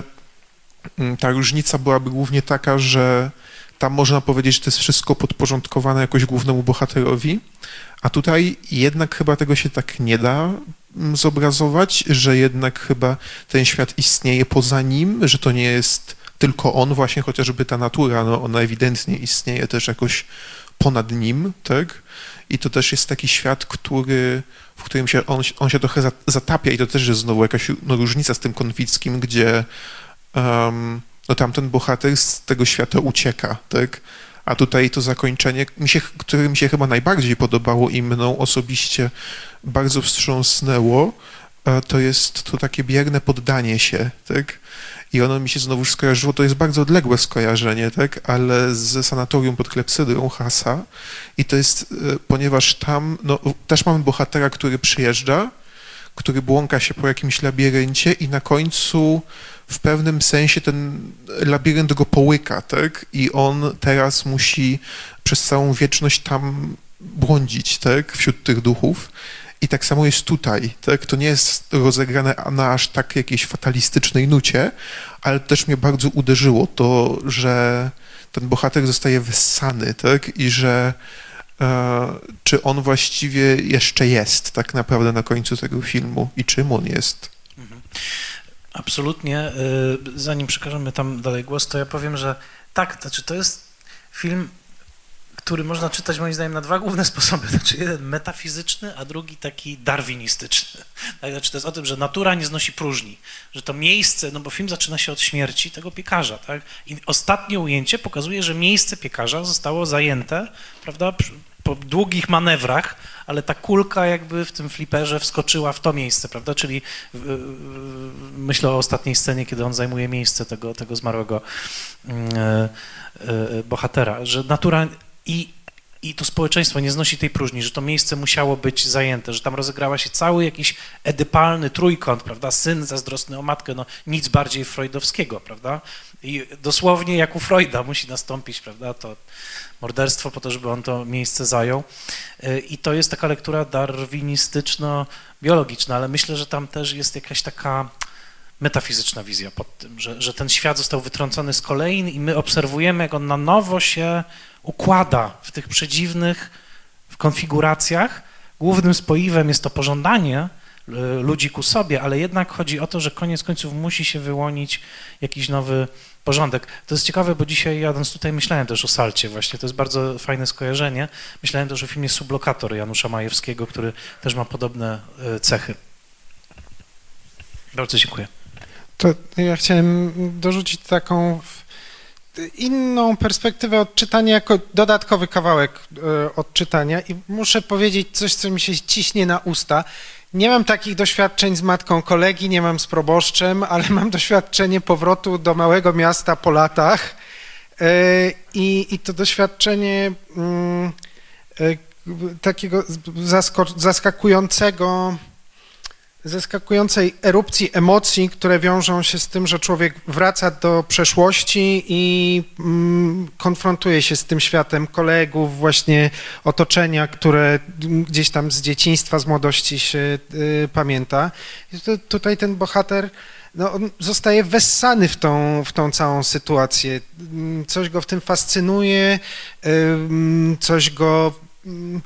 ta różnica byłaby głównie taka, że tam można powiedzieć, że to jest wszystko podporządkowane jakoś głównemu bohaterowi, a tutaj jednak chyba tego się tak nie da zobrazować, że jednak chyba ten świat istnieje poza nim, że to nie jest tylko on właśnie, chociażby ta natura, no ona ewidentnie istnieje też jakoś ponad nim, tak? I to też jest taki świat, który, w którym się on, on się trochę zatapia i to też jest znowu jakaś no, różnica z tym Konwickim, gdzie um, no tamten bohater z tego świata ucieka, tak? A tutaj to zakończenie, mi się, które mi się chyba najbardziej podobało i mną osobiście bardzo wstrząsnęło, to jest to takie bierne poddanie się, tak? I ono mi się znowu skojarzyło, to jest bardzo odległe skojarzenie, tak? Ale z Sanatorium pod Klepsydrą Hasa i to jest, ponieważ tam, no, też mamy bohatera, który przyjeżdża, który błąka się po jakimś labiryncie i na końcu w pewnym sensie ten labirynt go połyka, tak? I on teraz musi przez całą wieczność tam błądzić, tak? Wśród tych duchów. I tak samo jest tutaj, tak? To nie jest rozegrane na aż tak jakiejś fatalistycznej nucie, ale też mnie bardzo uderzyło to, że ten bohater zostaje wyssany, tak? I że e, czy on właściwie jeszcze jest tak naprawdę na końcu tego filmu i czym on jest. Mhm. Absolutnie. Zanim przekażemy tam dalej głos, to ja powiem, że tak, znaczy to jest film, który można czytać moim zdaniem na dwa główne sposoby. Znaczy jeden metafizyczny, a drugi taki darwinistyczny. Tak, znaczy to jest o tym, że natura nie znosi próżni, że to miejsce, no bo film zaczyna się od śmierci tego piekarza, tak? I ostatnie ujęcie pokazuje, że miejsce piekarza zostało zajęte, prawda, po długich manewrach, ale ta kulka jakby w tym fliperze wskoczyła w to miejsce, prawda, czyli yy, myślę o ostatniej scenie, kiedy on zajmuje miejsce tego, tego zmarłego yy, yy, bohatera, że natura i, i to społeczeństwo nie znosi tej próżni, że to miejsce musiało być zajęte, że tam rozegrała się cały jakiś edypalny trójkąt, prawda, syn zazdrosny o matkę, no nic bardziej freudowskiego, prawda, i dosłownie jak u Freuda musi nastąpić, prawda, to morderstwo po to, żeby on to miejsce zajął. I to jest taka lektura darwinistyczno-biologiczna, ale myślę, że tam też jest jakaś taka metafizyczna wizja pod tym, że, że ten świat został wytrącony z kolejn i my obserwujemy, jak on na nowo się układa w tych przedziwnych konfiguracjach, głównym spoiwem jest to pożądanie ludzi ku sobie, ale jednak chodzi o to, że koniec końców musi się wyłonić jakiś nowy porządek. To jest ciekawe, bo dzisiaj jadąc tutaj myślałem też o Salcie właśnie, to jest bardzo fajne skojarzenie. Myślałem też o filmie Sublokator Janusza Majewskiego, który też ma podobne cechy. Bardzo dziękuję. To ja chciałem dorzucić taką inną perspektywę odczytania jako dodatkowy kawałek odczytania i muszę powiedzieć coś, co mi się ciśnie na usta. Nie mam takich doświadczeń z matką kolegi, nie mam z proboszczem, ale mam doświadczenie powrotu do małego miasta po latach i, i to doświadczenie takiego zaskakującego, zaskakującej erupcji emocji, które wiążą się z tym, że człowiek wraca do przeszłości i mm, konfrontuje się z tym światem kolegów, właśnie otoczenia, które gdzieś tam z dzieciństwa, z młodości się y, pamięta. I to, tutaj ten bohater, no, on zostaje wessany w tą, w tą całą sytuację. Coś go w tym fascynuje, y, coś go... Y,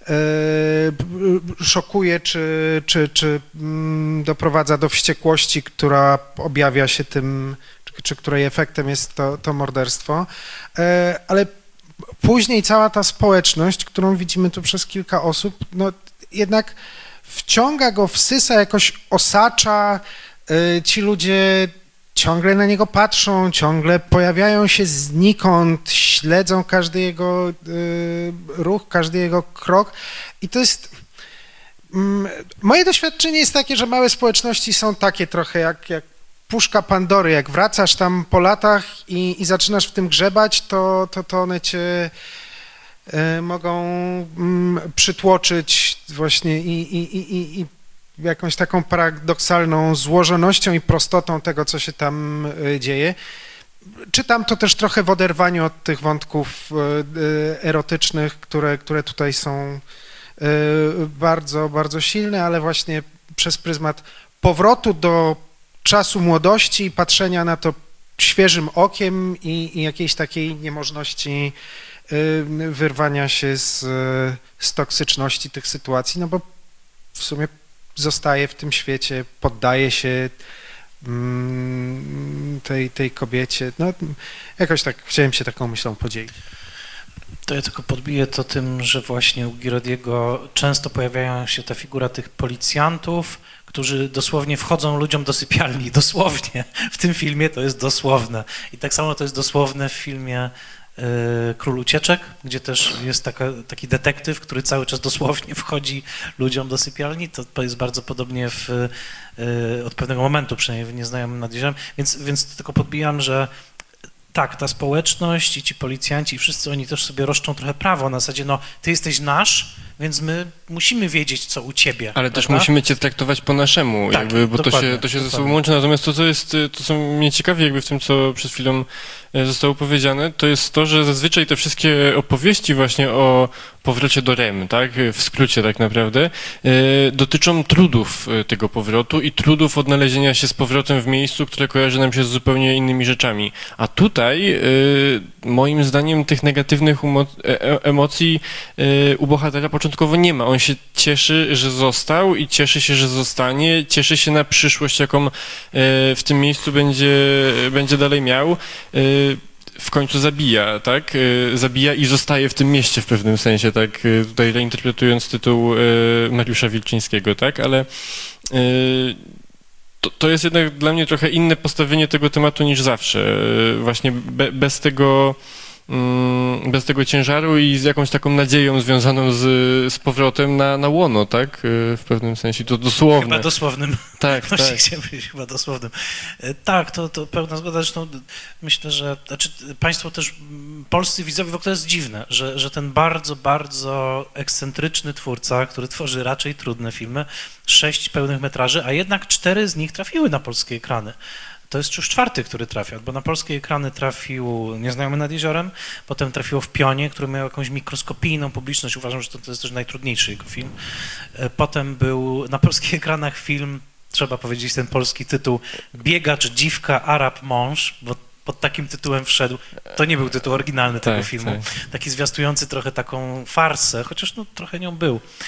szokuje, czy, czy, czy doprowadza do wściekłości, która objawia się tym, czy, czy której efektem jest to, to morderstwo. Ale później cała ta społeczność, którą widzimy tu przez kilka osób, no jednak wciąga go, wsysa, jakoś osacza. Ci ludzie ciągle na niego patrzą, ciągle pojawiają się znikąd, śledzą każdy jego y, ruch, każdy jego krok i to jest... Mm, moje doświadczenie jest takie, że małe społeczności są takie trochę jak, jak puszka Pandory. Jak wracasz tam po latach i, i zaczynasz w tym grzebać, to, to, to one cię y, mogą mm, przytłoczyć właśnie i, i, i, i jakąś taką paradoksalną złożonością i prostotą tego, co się tam dzieje. Czytam to też trochę w oderwaniu od tych wątków erotycznych, które, które tutaj są bardzo, bardzo silne, ale właśnie przez pryzmat powrotu do czasu młodości i patrzenia na to świeżym okiem i, i jakiejś takiej niemożności wyrwania się z, z toksyczności tych sytuacji, no bo w sumie zostaje w tym świecie, poddaje się mm, tej, tej kobiecie. No, jakoś tak chciałem się taką myślą podzielić. To ja tylko podbiję to tym, że właśnie u Girodiego często pojawiają się ta figura tych policjantów, którzy dosłownie wchodzą ludziom do sypialni, dosłownie. W tym filmie to jest dosłowne. I tak samo to jest dosłowne w filmie Król Ucieczek, gdzie też jest taka, taki detektyw, który cały czas dosłownie wchodzi ludziom do sypialni. To jest bardzo podobnie w, od pewnego momentu, przynajmniej w Nieznajomym nad jeziorem. Więc, więc tylko podbijam, że tak, ta społeczność i ci policjanci i wszyscy oni też sobie roszczą trochę prawo na zasadzie, no ty jesteś nasz, więc my musimy wiedzieć, co u ciebie. Ale prawda? też musimy cię traktować po naszemu, tak, jakby, bo to się, to się ze sobą dokładnie. łączy. Natomiast to, co jest, to co mnie ciekawi jakby w tym, co przed chwilą zostało powiedziane, to jest to, że zazwyczaj te wszystkie opowieści właśnie o powrocie do R E M, tak, w skrócie tak naprawdę, dotyczą trudów tego powrotu i trudów odnalezienia się z powrotem w miejscu, które kojarzy nam się z zupełnie innymi rzeczami. A tutaj moim zdaniem tych negatywnych emocji u bohatera początkowo nie ma. On się cieszy, że został i cieszy się, że zostanie, cieszy się na przyszłość, jaką w tym miejscu będzie, będzie dalej miał. W końcu zabija, tak? Zabija i zostaje w tym mieście w pewnym sensie, tak? Tutaj reinterpretując tytuł Mariusza Wilczyńskiego, tak? Ale to, to jest jednak dla mnie trochę inne postawienie tego tematu niż zawsze. Właśnie be, bez tego bez tego ciężaru i z jakąś taką nadzieją związaną z, z powrotem na, na łono, tak? W pewnym sensie, to dosłowne. Chyba dosłownym. Tak, Właśnie tak. chciałem powiedzieć, chyba dosłownym. Tak, to, to pełna zgoda. Zresztą myślę, że znaczy państwo też, polscy widzowie, w ogóle to jest dziwne, że, że ten bardzo, bardzo ekscentryczny twórca, który tworzy raczej trudne filmy, sześć pełnych metraży, a jednak cztery z nich trafiły na polskie ekrany. To jest już czwarty, który trafia, bo na polskie ekrany trafił Nieznajomy nad jeziorem, potem trafiło W pionie, który miał jakąś mikroskopijną publiczność. Uważam, że to, to jest też najtrudniejszy jego film. Potem był na polskich ekranach film, trzeba powiedzieć ten polski tytuł, Biegacz, dziwka, Arab, mąż, bo pod takim tytułem wszedł. To nie był tytuł oryginalny tego tak, filmu. Tak. Taki zwiastujący trochę taką farsę, chociaż no trochę nią był.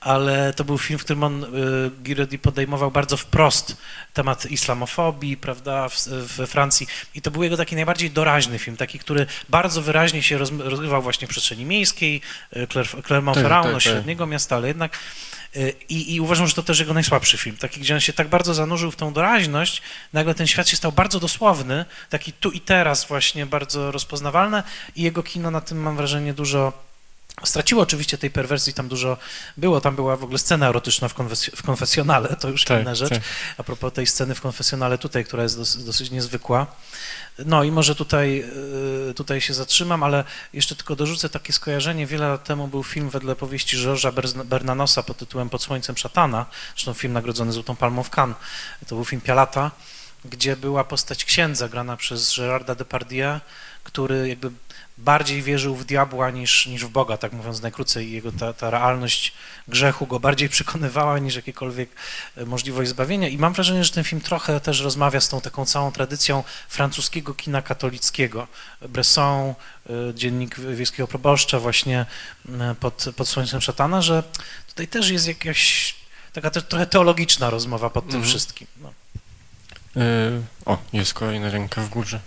ale to był film, w którym on, Girardi, podejmował bardzo wprost temat islamofobii, prawda, w, we Francji i to był jego taki najbardziej doraźny film, taki, który bardzo wyraźnie się roz, rozgrywał właśnie w przestrzeni miejskiej, Clermont-Ferrand, tak, tak, średniego tak. miasta, ale jednak I, I uważam, że to też jego najsłabszy film, taki, gdzie on się tak bardzo zanurzył w tą doraźność, nagle ten świat się stał bardzo dosłowny, taki tu i teraz właśnie bardzo rozpoznawalny i jego kino na tym, mam wrażenie, dużo straciło. Oczywiście tej perwersji tam dużo było, tam była w ogóle scena erotyczna w, konfes- w konfesjonale, to już tak, inna rzecz, tak. A propos tej sceny w konfesjonale tutaj, która jest dos- dosyć niezwykła. No i może tutaj, tutaj się zatrzymam, ale jeszcze tylko dorzucę takie skojarzenie. Wiele lat temu był film wedle powieści Georgesa Bernanosa pod tytułem Pod słońcem szatana, zresztą film nagrodzony Złotą Palmą w Cannes. To był film Pialata, gdzie była postać księdza grana przez Gérarda Depardieu, który jakby bardziej wierzył w diabła niż, niż w Boga, tak mówiąc najkrócej. Jego ta, ta realność grzechu go bardziej przekonywała niż jakiekolwiek możliwość zbawienia. I mam wrażenie, że ten film trochę też rozmawia z tą taką całą tradycją francuskiego kina katolickiego. Bresson, Dziennik Wiejskiego Proboszcza właśnie pod, pod słońcem szatana, że tutaj też jest jakaś taka te, trochę teologiczna rozmowa pod tym mm. wszystkim. No. Yy, o, jest kolejna ręka w górze.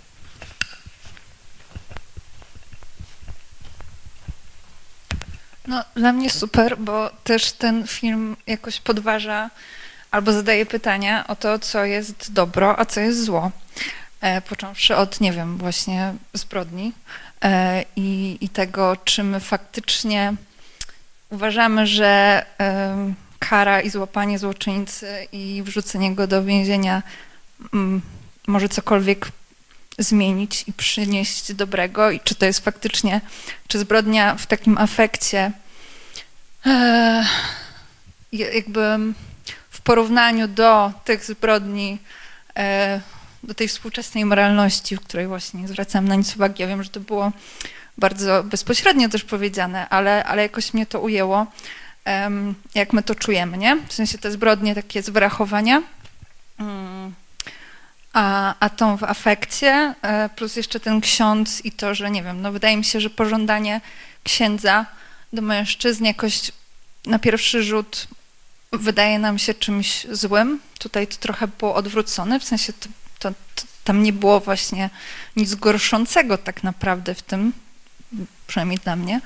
No, dla mnie super, bo też ten film jakoś podważa albo zadaje pytania o to, co jest dobro, a co jest zło. E, począwszy od, nie wiem, właśnie zbrodni e, i, i tego, czy my faktycznie uważamy, że e, kara i złapanie złoczyńcy i wrzucenie go do więzienia m, może cokolwiek zmienić i przynieść dobrego i czy to jest faktycznie, czy zbrodnia w takim afekcie e, jakby w porównaniu do tych zbrodni, e, do tej współczesnej moralności, w której właśnie zwracam na nic uwagi. Ja wiem, że to było bardzo bezpośrednio też powiedziane, ale, ale jakoś mnie to ujęło, e, jak my to czujemy, nie? W sensie te zbrodnie takie z wyrachowania, mm. A, a tą w afekcie, plus jeszcze ten ksiądz i to, że nie wiem, no wydaje mi się, że pożądanie księdza do mężczyzn jakoś na pierwszy rzut wydaje nam się czymś złym. Tutaj to trochę było odwrócone, w sensie to, to, to, tam nie było właśnie nic gorszącego tak naprawdę w tym, przynajmniej dla mnie.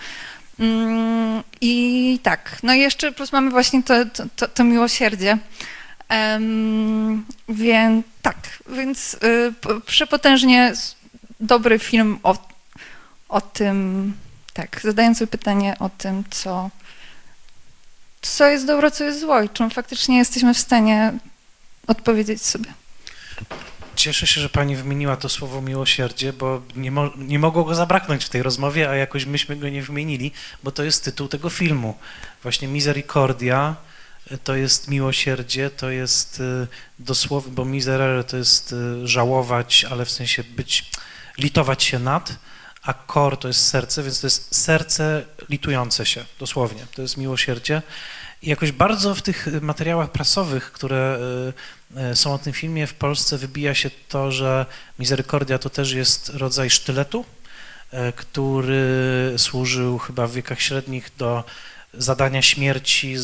I tak, no i jeszcze plus mamy właśnie to, to, to, to miłosierdzie. Um, więc tak, więc y, przepotężnie dobry film o, o tym, tak, zadając sobie pytanie o tym, co, co jest dobro, co jest zło i czym faktycznie jesteśmy w stanie odpowiedzieć sobie. Cieszę się, że pani wymieniła to słowo miłosierdzie, bo nie, mo- nie mogło go zabraknąć w tej rozmowie, a jakoś myśmy go nie wymienili, bo to jest tytuł tego filmu. Właśnie Misericordia to jest miłosierdzie, to jest dosłownie, bo miserere to jest żałować, ale w sensie być, litować się nad, a cor to jest serce, więc to jest serce litujące się, dosłownie, to jest miłosierdzie. I jakoś bardzo w tych materiałach prasowych, które są o tym filmie w Polsce, wybija się to, że Misericordia to też jest rodzaj sztyletu, który służył chyba w wiekach średnich do zadania śmierci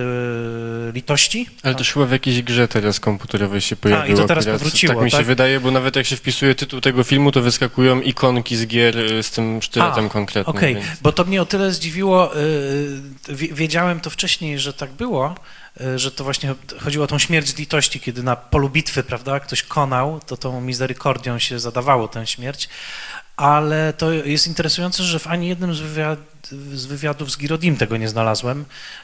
z litości. Ale też chyba w jakiejś grze teraz komputerowej się pojawiło. A, i to teraz akurat. powróciło, tak mi się tak? wydaje, bo nawet jak się wpisuje tytuł tego filmu, to wyskakują ikonki z gier z tym sztyletem A, konkretnym. Okej, okay. Bo to mnie o tyle zdziwiło, wiedziałem to wcześniej, że tak było, że to właśnie chodziło o tą śmierć z litości, kiedy na polu bitwy, prawda, ktoś konał, to tą misericordią się zadawało tę śmierć, ale to jest interesujące, że w ani jednym z, wywiad, z wywiadów z Giraudim tego nie znalazłem.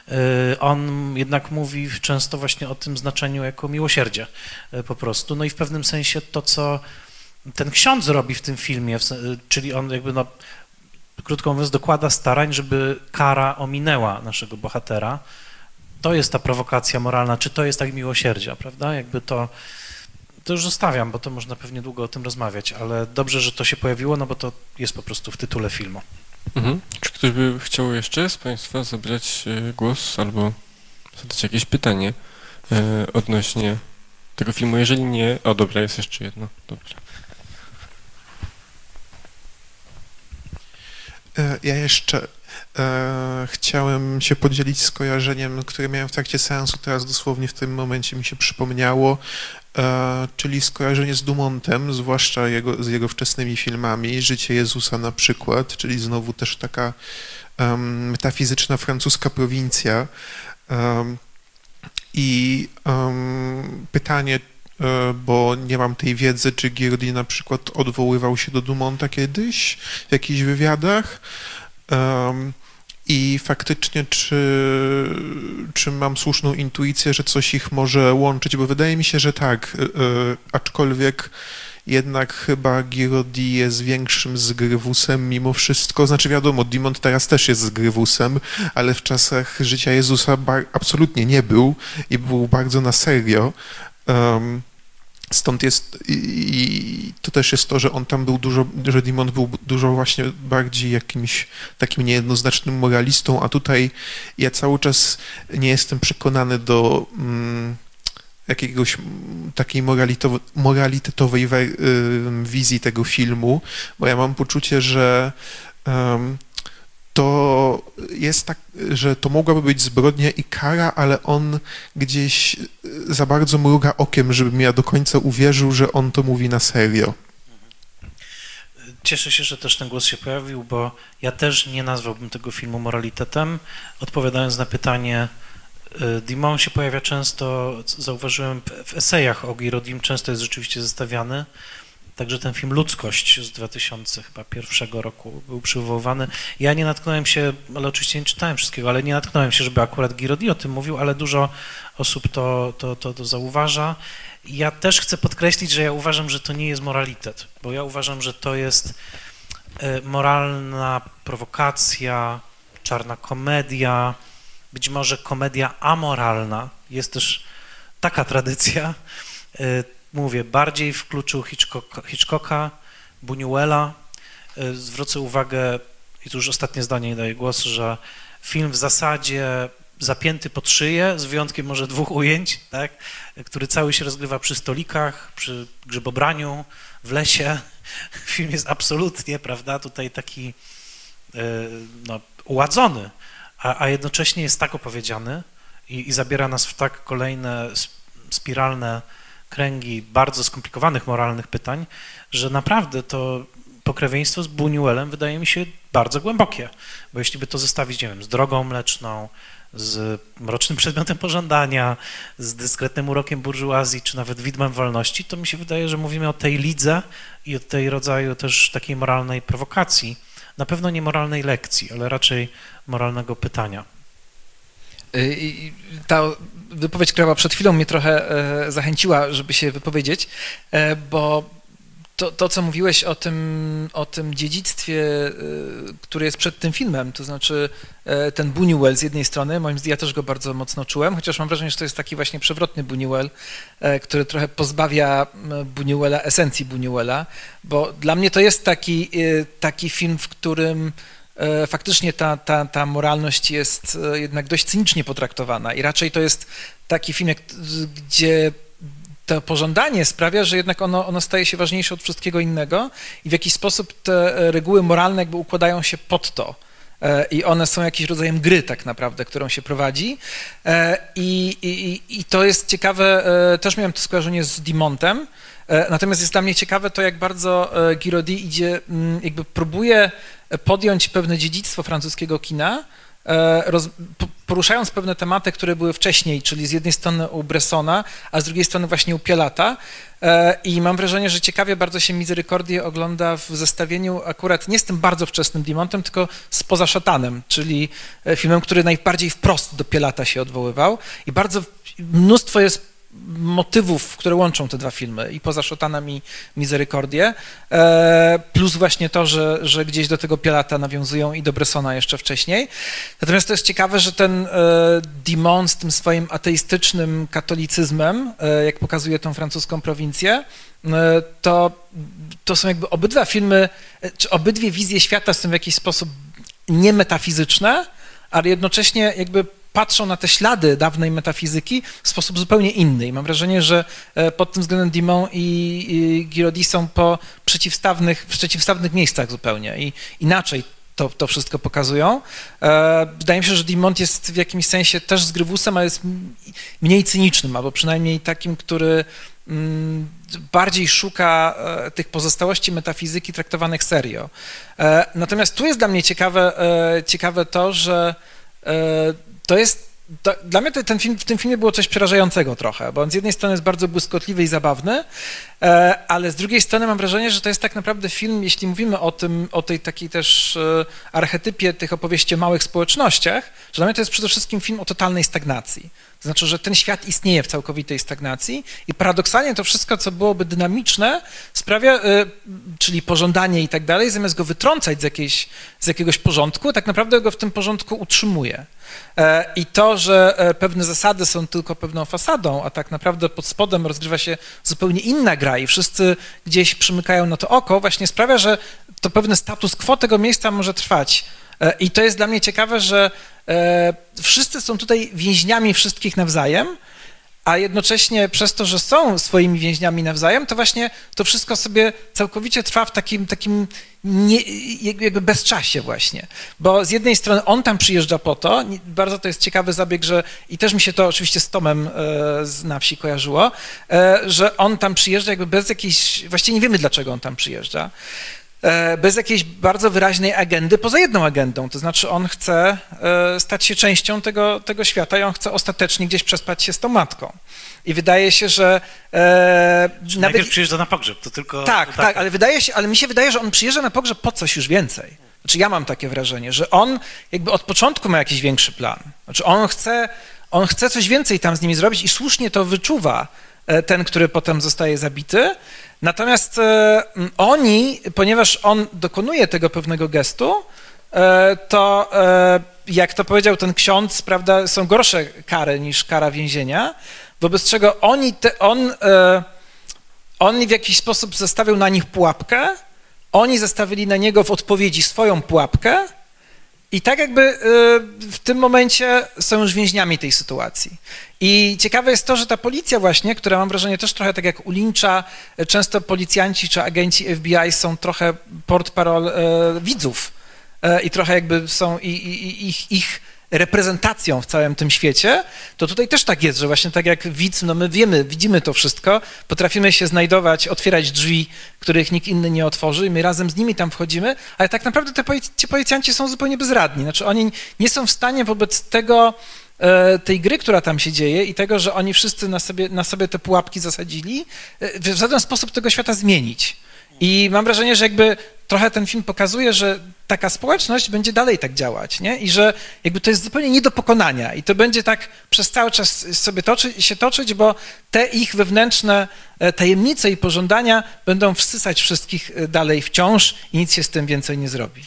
On jednak mówi często właśnie o tym znaczeniu jako miłosierdzie po prostu. No i w pewnym sensie to, co ten ksiądz robi w tym filmie, czyli on jakby, no, krótko mówiąc, dokłada starań, żeby kara ominęła naszego bohatera. To jest ta prowokacja moralna, czy to jest tak miłosierdzia, prawda? Jakby to... To już zostawiam, bo to można pewnie długo o tym rozmawiać, ale dobrze, że to się pojawiło, no bo to jest po prostu w tytule filmu. Mhm. Czy ktoś by chciał jeszcze z Państwa zabrać głos albo zadać jakieś pytanie e, odnośnie tego filmu? Jeżeli nie... O, dobra, jest jeszcze jedno. Dobra. Ja jeszcze E, chciałem się podzielić skojarzeniem, które miałem w trakcie seansu, teraz dosłownie w tym momencie mi się przypomniało, e, czyli skojarzenie z Dumontem, zwłaszcza jego, z jego wczesnymi filmami, Życie Jezusa na przykład, czyli znowu też taka um, metafizyczna francuska prowincja. Um, I um, pytanie, bo nie mam tej wiedzy, czy Giraudy na przykład odwoływał się do Dumonta kiedyś w jakichś wywiadach um, i faktycznie czy, czy mam słuszną intuicję, że coś ich może łączyć, bo wydaje mi się, że tak, yy, aczkolwiek jednak chyba Giraudy jest większym zgrywusem mimo wszystko, znaczy wiadomo, Dumont teraz też jest zgrywusem, ale w czasach Życia Jezusa absolutnie nie był i był bardzo na serio. Um, stąd jest i, i to też jest to, że on tam był dużo, że Dumont był dużo właśnie bardziej jakimś takim niejednoznacznym moralistą, a tutaj ja cały czas nie jestem przekonany do um, jakiegoś takiej moralito, moralitetowej we, y, wizji tego filmu, bo ja mam poczucie, że um, to jest tak, że to mogłaby być zbrodnia i kara, ale on gdzieś za bardzo mruga okiem, żebym ja do końca uwierzył, że on to mówi na serio. Cieszę się, że też ten głos się pojawił, bo ja też nie nazwałbym tego filmu moralitetem. Odpowiadając na pytanie, Dumont się pojawia często, zauważyłem w esejach o Giraudim, często jest rzeczywiście zestawiany. Także ten film Ludzkość z dwa tysiące pierwszego roku był przywoływany. Ja nie natknąłem się, ale oczywiście nie czytałem wszystkiego, ale nie natknąłem się, żeby akurat Giraudy o tym mówił, ale dużo osób to, to, to, to zauważa. Ja też chcę podkreślić, że ja uważam, że to nie jest moralitet, bo ja uważam, że to jest moralna prowokacja, czarna komedia, być może komedia amoralna. Jest też taka tradycja, mówię, bardziej w kluczu Hitchcocka, Hitchcocka Buñuela. Zwrócę uwagę, i tu już ostatnie zdanie i daję głos, że film w zasadzie zapięty pod szyję, z wyjątkiem może dwóch ujęć, tak, który cały się rozgrywa przy stolikach, przy grzybobraniu, w lesie. Film jest absolutnie, prawda, tutaj taki no, uładzony, a, a jednocześnie jest tak opowiedziany i, i zabiera nas w tak kolejne spiralne kręgi bardzo skomplikowanych moralnych pytań, że naprawdę to pokrewieństwo z Buñuelem wydaje mi się bardzo głębokie, bo jeśli by to zestawić, nie wiem, z Drogą Mleczną, z Mrocznym Przedmiotem Pożądania, z Dyskretnym Urokiem Burżuazji, czy nawet Widmem Wolności, to mi się wydaje, że mówimy o tej lidze i o tej rodzaju też takiej moralnej prowokacji, na pewno nie moralnej lekcji, ale raczej moralnego pytania. Ta wypowiedź, która była przed chwilą, mnie trochę zachęciła, żeby się wypowiedzieć, bo to, to co mówiłeś o tym, o tym dziedzictwie, które jest przed tym filmem, to znaczy ten Buñuel z jednej strony, moim zdaniem ja też go bardzo mocno czułem, chociaż mam wrażenie, że to jest taki właśnie przewrotny Buñuel, który trochę pozbawia Buñuela esencji Buñuela, bo dla mnie to jest taki, taki film, w którym faktycznie ta, ta, ta moralność jest jednak dość cynicznie potraktowana i raczej to jest taki film, jak, gdzie to pożądanie sprawia, że jednak ono, ono staje się ważniejsze od wszystkiego innego i w jakiś sposób te reguły moralne jakby układają się pod to i one są jakimś rodzajem gry tak naprawdę, którą się prowadzi i, i, i to jest ciekawe, też miałem to skojarzenie z Dumontem, natomiast jest dla mnie ciekawe to, jak bardzo Giraudy idzie, jakby próbuje podjąć pewne dziedzictwo francuskiego kina, roz, poruszając pewne tematy, które były wcześniej, czyli z jednej strony u Bressona, a z drugiej strony właśnie u Pielata. I mam wrażenie, że ciekawie bardzo się Misericordię ogląda w zestawieniu akurat nie z tym bardzo wczesnym Dumontem, tylko z Poza szatanem, czyli filmem, który najbardziej wprost do Pielata się odwoływał. I bardzo mnóstwo jest motywów, które łączą te dwa filmy, i Poza szatanem, i Misericordię, plus właśnie to, że, że gdzieś do tego Pielata nawiązują i do Bressona jeszcze wcześniej. Natomiast to jest ciekawe, że ten Dumont z tym swoim ateistycznym katolicyzmem, jak pokazuje tą francuską prowincję, to, to są jakby obydwa filmy, czy obydwie wizje świata są w jakiś sposób niemetafizyczne, ale jednocześnie jakby patrzą na te ślady dawnej metafizyki w sposób zupełnie inny. I mam wrażenie, że pod tym względem Dumont i, i Giraudy są po przeciwstawnych, w przeciwstawnych miejscach zupełnie i inaczej to, to wszystko pokazują. E, wydaje mi się, że Dumont jest w jakimś sensie też z Grywusem, ale jest mniej cynicznym, albo przynajmniej takim, który mm, bardziej szuka e, tych pozostałości metafizyki traktowanych serio. E, natomiast tu jest dla mnie ciekawe, e, ciekawe to, że e, to jest To, dla mnie to, ten film, w tym filmie było coś przerażającego trochę, bo on z jednej strony jest bardzo błyskotliwy i zabawny, e, ale z drugiej strony mam wrażenie, że to jest tak naprawdę film, jeśli mówimy o tym, o tej takiej też e, archetypie tych opowieści o małych społecznościach, że dla mnie to jest przede wszystkim film o totalnej stagnacji. To znaczy, że ten świat istnieje w całkowitej stagnacji i paradoksalnie to wszystko, co byłoby dynamiczne, sprawia, y, czyli pożądanie i tak dalej, zamiast go wytrącać z, jakiejś, z jakiegoś porządku, tak naprawdę go w tym porządku utrzymuje. E, I to, że e, pewne zasady są tylko pewną fasadą, a tak naprawdę pod spodem rozgrywa się zupełnie inna gra i wszyscy gdzieś przymykają na to oko, właśnie sprawia, że to pewny status quo tego miejsca może trwać. E, I to jest dla mnie ciekawe, że e, wszyscy są tutaj więźniami wszystkich nawzajem, a jednocześnie przez to, że są swoimi więźniami nawzajem, to właśnie to wszystko sobie całkowicie trwa w takim, takim nie, jakby bezczasie właśnie, bo z jednej strony on tam przyjeżdża po to, bardzo to jest ciekawy zabieg, że i też mi się to oczywiście z Tomem e, z na wsi kojarzyło, e, że on tam przyjeżdża jakby bez jakiejś, właściwie nie wiemy dlaczego on tam przyjeżdża, bez jakiejś bardzo wyraźnej agendy, poza jedną agendą, to znaczy on chce stać się częścią tego, tego świata i on chce ostatecznie gdzieś przespać się z tą matką. I wydaje się, że... E, nawet... Najpierw przyjeżdża na pogrzeb, to tylko... Tak, tak, tak, ale wydaje się, ale mi się wydaje, że on przyjeżdża na pogrzeb po coś już więcej. Znaczy ja mam takie wrażenie, że on jakby od początku ma jakiś większy plan. Znaczy on chce, on chce coś więcej tam z nimi zrobić i słusznie to wyczuwa ten, który potem zostaje zabity. Natomiast e, oni, ponieważ on dokonuje tego pewnego gestu, e, to e, jak to powiedział ten ksiądz, prawda, są gorsze kary niż kara więzienia, wobec czego oni te, on, e, on w jakiś sposób zastawił na nich pułapkę, oni zastawili na niego w odpowiedzi swoją pułapkę i tak jakby e, w tym momencie są już więźniami tej sytuacji. I ciekawe jest to, że ta policja właśnie, która mam wrażenie też trochę tak jak u Lyncha, często policjanci czy agenci F B I są trochę portparol e, widzów e, i trochę jakby są i, i, i ich, ich reprezentacją w całym tym świecie, to tutaj też tak jest, że właśnie tak jak widz, no my wiemy, widzimy to wszystko, potrafimy się znajdować, otwierać drzwi, których nikt inny nie otworzy i my razem z nimi tam wchodzimy, ale tak naprawdę te polic- ci policjanci są zupełnie bezradni, znaczy oni nie są w stanie wobec tego tej gry, która tam się dzieje i tego, że oni wszyscy na sobie, na sobie te pułapki zasadzili, w żaden sposób tego świata zmienić. I mam wrażenie, że jakby trochę ten film pokazuje, że taka społeczność będzie dalej tak działać, nie? I że jakby to jest zupełnie nie do pokonania i to będzie tak przez cały czas sobie toczy, się toczyć, bo te ich wewnętrzne tajemnice i pożądania będą wsysać wszystkich dalej wciąż i nic się z tym więcej nie zrobi.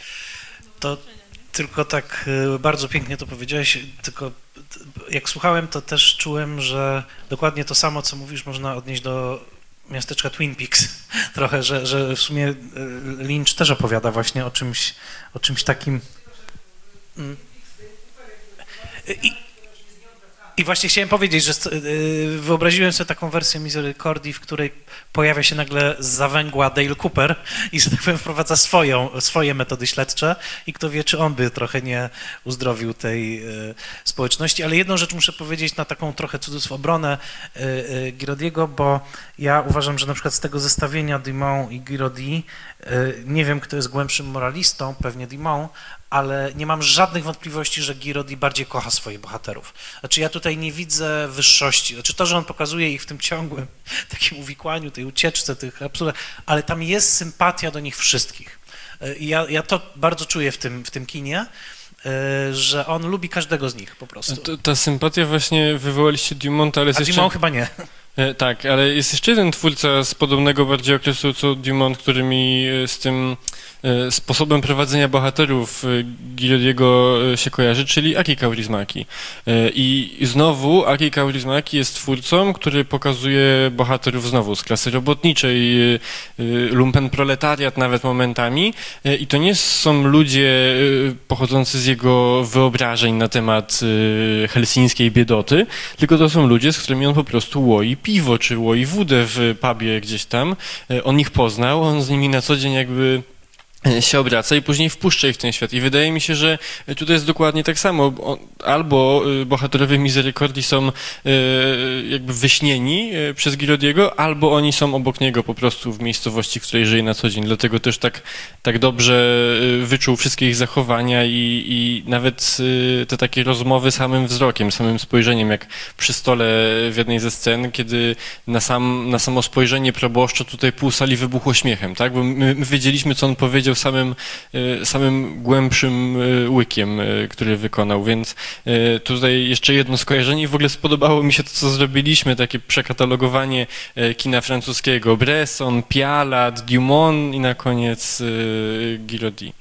To tylko tak bardzo pięknie to powiedziałeś, tylko jak słuchałem, to też czułem, że dokładnie to samo, co mówisz, można odnieść do miasteczka Twin Peaks trochę, że, że w sumie Lynch też opowiada właśnie o czymś, o czymś takim. I, I właśnie chciałem powiedzieć, że wyobraziłem sobie taką wersję Misericordii, w której pojawia się nagle z zawęgła Dale Cooper i, że tak powiem, wprowadza swoją, swoje metody śledcze i kto wie, czy on by trochę nie uzdrowił tej y, społeczności. Ale jedną rzecz muszę powiedzieć na taką trochę cudzysłów obronę y, y, Giraudiego, bo ja uważam, że na przykład z tego zestawienia Dumont i Giroudi y, nie wiem, kto jest głębszym moralistą, pewnie Dumont, ale nie mam żadnych wątpliwości, że Giroudi bardziej kocha swoich bohaterów. Znaczy ja tutaj nie widzę wyższości. Znaczy to, że on pokazuje ich w tym ciągłym takim uwikłaniu, tej ucieczce, tych absurdach, ale tam jest sympatia do nich wszystkich. I ja, ja to bardzo czuję w tym, w tym kinie, że on lubi każdego z nich po prostu. Ta, ta sympatia właśnie wywołaliście Dumonta, ale jest A jeszcze... Dumont chyba nie. Tak, ale jest jeszcze jeden twórca z podobnego bardziej okresu co Dumont, który mi z tym sposobem prowadzenia bohaterów Giraudiego się kojarzy, czyli Aki Kaurismäki. I znowu Aki Kaurismäki jest twórcą, który pokazuje bohaterów znowu z klasy robotniczej, lumpenproletariat nawet momentami i to nie są ludzie pochodzący z jego wyobrażeń na temat helsińskiej biedoty, tylko to są ludzie, z którymi on po prostu łoi piwo, czy łoi wódę w pubie gdzieś tam. On ich poznał, on z nimi na co dzień jakby się obraca i później wpuszcza ich w ten świat. I wydaje mi się, że tutaj jest dokładnie tak samo. Albo bohaterowie Misericordii są jakby wyśnieni przez Gilodiego, albo oni są obok niego po prostu w miejscowości, w której żyje na co dzień. Dlatego też tak, tak dobrze wyczuł wszystkie ich zachowania i, i nawet te takie rozmowy samym wzrokiem, samym spojrzeniem, jak przy stole w jednej ze scen, kiedy na, sam, na samo spojrzenie proboszcza tutaj pół sali wybuchło śmiechem, tak? Bo my, my wiedzieliśmy, co on powiedział samym, samym głębszym łykiem, który wykonał, więc tutaj jeszcze jedno skojarzenie i w ogóle spodobało mi się to, co zrobiliśmy, takie przekatalogowanie kina francuskiego, Bresson, Pialat, Dumont i na koniec Gilodi.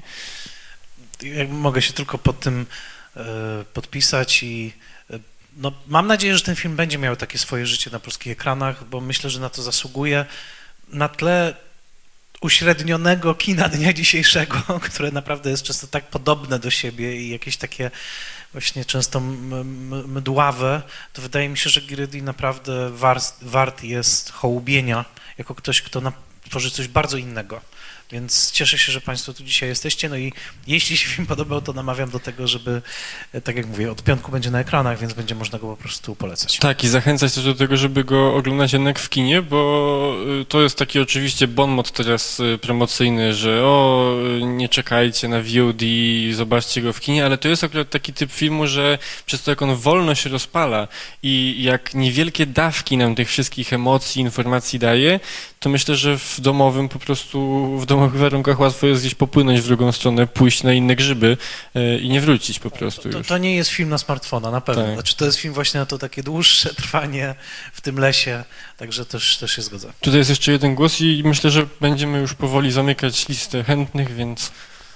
Ja mogę się tylko pod tym podpisać i no, mam nadzieję, że ten film będzie miał takie swoje życie na polskich ekranach, bo myślę, że na to zasługuje. Na tle uśrednionego kina dnia dzisiejszego, które naprawdę jest często tak podobne do siebie i jakieś takie właśnie często mdławe, to wydaje mi się, że Gilodi naprawdę wart, wart jest hołubienia jako ktoś, kto na, tworzy coś bardzo innego. Więc cieszę się, że Państwo tu dzisiaj jesteście, no i jeśli się film podobał, to namawiam do tego, żeby, tak jak mówię, od piątku będzie na ekranach, więc będzie można go po prostu polecać. Tak, i zachęcać też do tego, żeby go oglądać jednak w kinie, bo to jest taki oczywiście bon mot teraz promocyjny, że o, nie czekajcie na V O D, zobaczcie go w kinie, ale to jest akurat taki typ filmu, że przez to, jak on wolno się rozpala i jak niewielkie dawki nam tych wszystkich emocji, informacji daje, to myślę, że w domowym po prostu, w domowych warunkach łatwo jest gdzieś popłynąć w drugą stronę, pójść na inne grzyby i nie wrócić po prostu to, już. To nie jest film na smartfona, na pewno. Tak. Znaczy, to jest film właśnie na to takie dłuższe trwanie w tym lesie, także też, też się zgodzę. Tutaj jest jeszcze jeden głos i myślę, że będziemy już powoli zamykać listę chętnych, więc...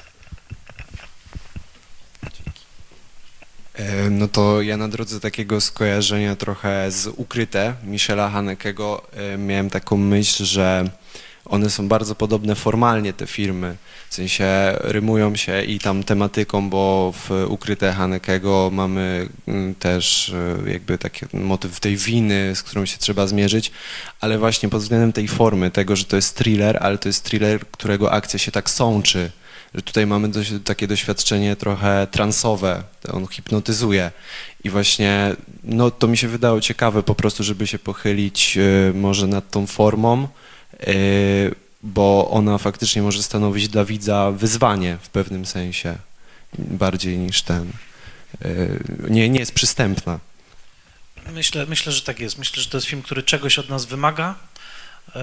No to ja na drodze takiego skojarzenia trochę z Ukryte Michela Hanekego miałem taką myśl, że one są bardzo podobne formalnie, te filmy, w sensie rymują się i tam tematyką, bo w Ukryte Hanekego mamy też jakby taki motyw tej winy, z którą się trzeba zmierzyć, ale właśnie pod względem tej formy, tego, że to jest thriller, ale to jest thriller, którego akcja się tak sączy, że tutaj mamy dość, takie doświadczenie trochę transowe, on hipnotyzuje i właśnie no to mi się wydało ciekawe po prostu, żeby się pochylić y, może nad tą formą, y, bo ona faktycznie może stanowić dla widza wyzwanie w pewnym sensie, bardziej niż ten, y, nie, nie jest przystępna. Myślę, myślę, że tak jest. Myślę, że to jest film, który czegoś od nas wymaga, yy,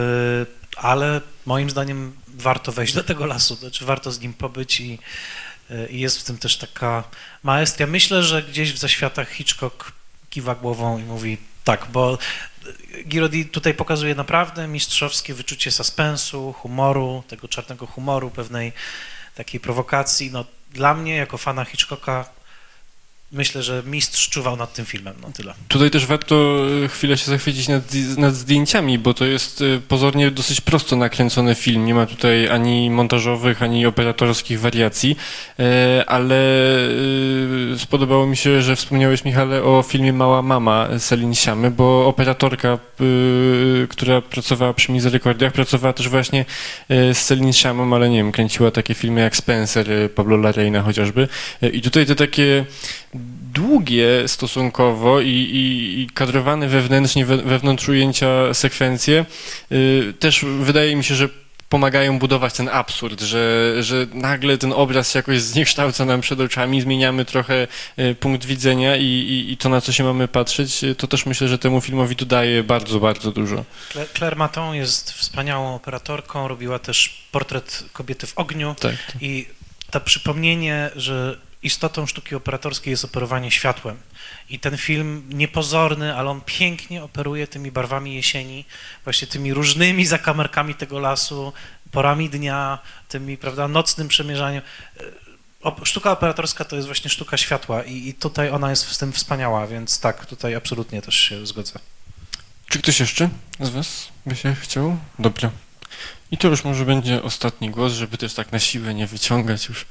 ale moim zdaniem warto wejść do tego lasu, znaczy warto z nim pobyć i, i jest w tym też taka maestria. Myślę, że gdzieś w zaświatach Hitchcock kiwa głową i mówi tak, bo Gilodi tutaj pokazuje naprawdę mistrzowskie wyczucie suspensu, humoru, tego czarnego humoru, pewnej takiej prowokacji. No, dla mnie, jako fana Hitchcocka, myślę, że mistrz czuwał nad tym filmem, no tyle. Tutaj też warto chwilę się zachwycić nad, nad zdjęciami, bo to jest pozornie dosyć prosto nakręcony film. Nie ma tutaj ani montażowych, ani operatorskich wariacji, ale spodobało mi się, że wspomniałeś, Michale, o filmie Mała Mama Céline Sciammy, bo operatorka, która pracowała przy Misericordiach, pracowała też właśnie z Céline Sciammą, ale nie wiem, kręciła takie filmy jak Spencer, Pablo Larraína chociażby. I tutaj te takie długie stosunkowo i, i, i kadrowane wewnętrznie, we, wewnątrz ujęcia sekwencje y, też wydaje mi się, że pomagają budować ten absurd, że, że nagle ten obraz się jakoś zniekształca nam przed oczami, zmieniamy trochę y, punkt widzenia i, i, i to, na co się mamy patrzeć, to też myślę, że temu filmowi dodaje bardzo, bardzo dużo. Claire Maton jest wspaniałą operatorką, robiła też Portret kobiety w ogniu tak, tak. I to przypomnienie, że istotą sztuki operatorskiej jest operowanie światłem i ten film niepozorny, ale on pięknie operuje tymi barwami jesieni, właśnie tymi różnymi zakamarkami tego lasu, porami dnia, tymi, prawda, nocnym przemierzaniem. Sztuka operatorska to jest właśnie sztuka światła i, i tutaj ona jest w tym wspaniała, więc tak, tutaj absolutnie też się zgodzę. Czy ktoś jeszcze z was by się chciał? Dobra. I to już może będzie ostatni głos, żeby też tak na siłę nie wyciągać już.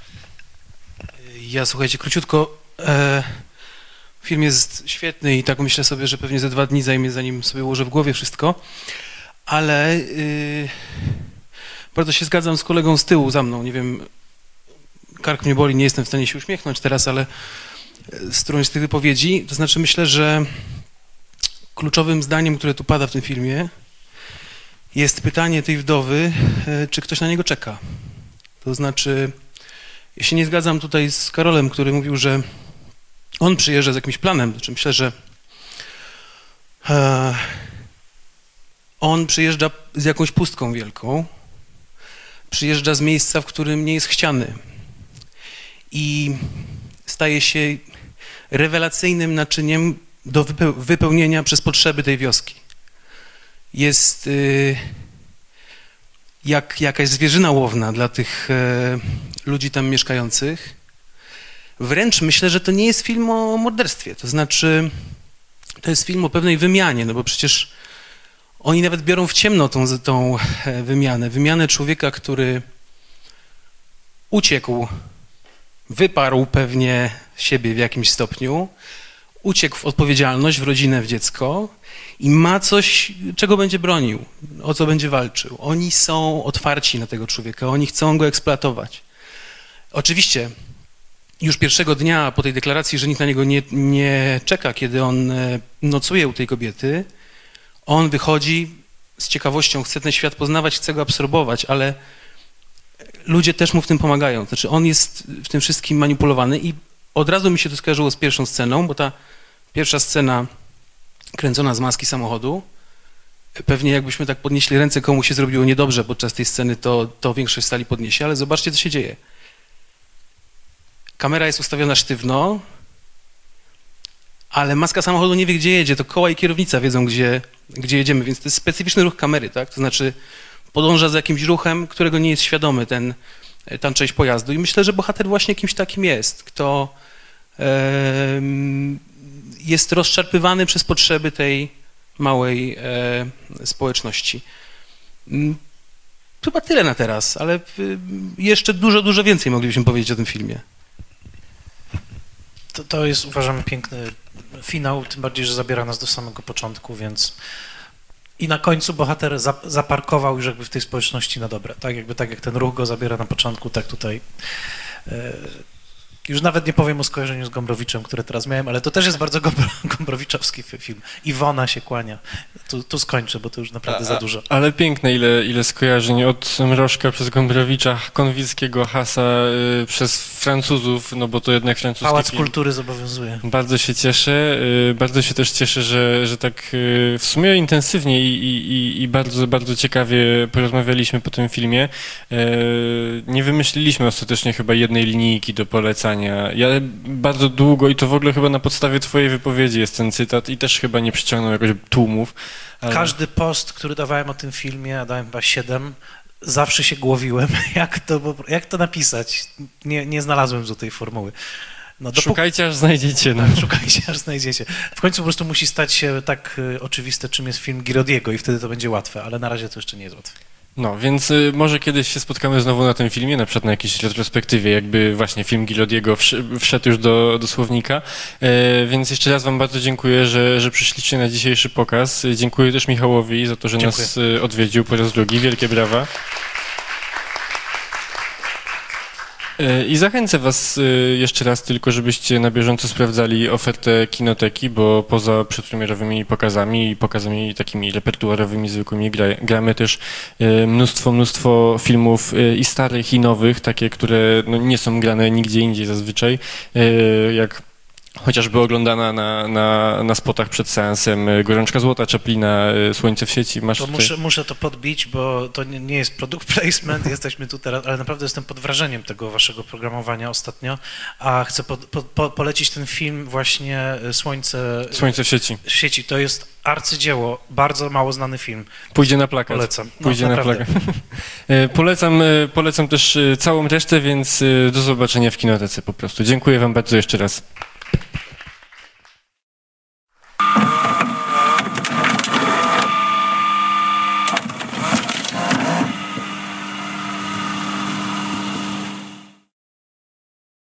Ja, słuchajcie, króciutko, e, film jest świetny i tak myślę sobie, że pewnie za dwa dni zajmie, zanim sobie ułożę w głowie wszystko, ale y, bardzo się zgadzam z kolegą z tyłu za mną. Nie wiem, kark mnie boli, nie jestem w stanie się uśmiechnąć teraz, ale z którąś z tych wypowiedzi, to znaczy myślę, że kluczowym zdaniem, które tu pada w tym filmie, jest pytanie tej wdowy, czy ktoś na niego czeka. To znaczy, ja się nie zgadzam tutaj z Karolem, który mówił, że on przyjeżdża z jakimś planem. Znaczy myślę, że e, on przyjeżdża z jakąś pustką wielką, przyjeżdża z miejsca, w którym nie jest chciany i staje się rewelacyjnym naczyniem do wypełnienia przez potrzeby tej wioski. Jest y, jak jakaś zwierzyna łowna dla tych y, ludzi tam mieszkających. Wręcz myślę, że to nie jest film o morderstwie, to znaczy to jest film o pewnej wymianie, no bo przecież oni nawet biorą w ciemno tą, tą wymianę. Wymianę człowieka, który uciekł, wyparł pewnie siebie w jakimś stopniu, uciekł w odpowiedzialność, w rodzinę, w dziecko i ma coś, czego będzie bronił, o co będzie walczył. Oni są otwarci na tego człowieka, oni chcą go eksploatować. Oczywiście już pierwszego dnia po tej deklaracji, że nikt na niego nie, nie czeka, kiedy on nocuje u tej kobiety, on wychodzi z ciekawością, chce ten świat poznawać, chce go absorbować, ale ludzie też mu w tym pomagają. Znaczy on jest w tym wszystkim manipulowany i od razu mi się to skojarzyło z pierwszą sceną, bo ta pierwsza scena kręcona z maski samochodu, pewnie jakbyśmy tak podnieśli ręce, komu się zrobiło niedobrze podczas tej sceny, to, to większość sali podniesie, ale zobaczcie, co się dzieje. Kamera jest ustawiona sztywno, ale maska samochodu nie wie, gdzie jedzie, to koła i kierownica wiedzą, gdzie, gdzie jedziemy, więc to jest specyficzny ruch kamery, tak? To znaczy podąża za jakimś ruchem, którego nie jest świadomy ten, ta część pojazdu i myślę, że bohater właśnie kimś takim jest, kto e, jest rozszarpywany przez potrzeby tej małej e, społeczności. Chyba tyle na teraz, ale jeszcze dużo, dużo więcej moglibyśmy powiedzieć o tym filmie. To, to jest, uważam, piękny finał, tym bardziej, że zabiera nas do samego początku, więc i na końcu bohater za, zaparkował już jakby w tej społeczności na dobre, tak jakby tak jak ten ruch go zabiera na początku, tak tutaj e, już nawet nie powiem o skojarzeniu z Gombrowiczem, które teraz miałem, ale to też jest bardzo gombro, gombrowiczowski film. Iwona się kłania. Tu, tu skończę, bo to już naprawdę a, za dużo. Ale piękne, ile, ile skojarzeń od Mrożka przez Gombrowicza, Konwickiego, Hasa y, przez Francuzów, no bo to jednak francuski Pałac film. Kultury zobowiązuje. Bardzo się cieszę, y, bardzo się też cieszę, że, że tak y, w sumie intensywnie i, i, i bardzo, bardzo ciekawie porozmawialiśmy po tym filmie. Y, nie wymyśliliśmy ostatecznie chyba jednej linijki do polecania. Ja bardzo długo i to w ogóle chyba na podstawie twojej wypowiedzi jest ten cytat i też chyba nie przyciągnął jakoś tłumów. Ale... Każdy post, który dawałem o tym filmie, a dałem chyba siedem, zawsze się głowiłem, jak to, jak to napisać. Nie, nie znalazłem złotej formuły. No, dopó- Szukajcie, aż znajdziecie. No. Szukajcie, aż znajdziecie. W końcu po prostu musi stać się tak y, oczywiste, czym jest film Girodiego i wtedy to będzie łatwe, ale na razie to jeszcze nie jest łatwe. No, więc y, może kiedyś się spotkamy znowu na tym filmie, na przykład na jakiejś retrospektywie, jakby właśnie film Gilodiego wsz- wszedł już do, do słownika, e, więc jeszcze raz wam bardzo dziękuję, że, że przyszliście na dzisiejszy pokaz. Dziękuję też Michałowi za to, że dziękuję. nas y, odwiedził po raz drugi. Wielkie brawa. I zachęcę was jeszcze raz tylko, żebyście na bieżąco sprawdzali ofertę Kinoteki, bo poza przedpremierowymi pokazami i pokazami takimi repertuarowymi, zwykłymi, gra, gramy też mnóstwo, mnóstwo filmów i starych, i nowych, takie, które no, nie są grane nigdzie indziej zazwyczaj, jak chociażby oglądana na, na, na spotach przed seansem Gorączka Złota, Chaplina, Słońce w sieci. Masz to tutaj... muszę, muszę to podbić, bo to nie, nie jest product placement, jesteśmy tu teraz, ale naprawdę jestem pod wrażeniem tego waszego programowania ostatnio, a chcę po, po, po, polecić ten film właśnie Słońce, Słońce w sieci. w sieci. To jest arcydzieło, bardzo mało znany film. Pójdzie na plakat. Polecam. No, Pójdzie na plakat. polecam, polecam też całą resztę, więc do zobaczenia w Kinotece po prostu. Dziękuję wam bardzo jeszcze raz.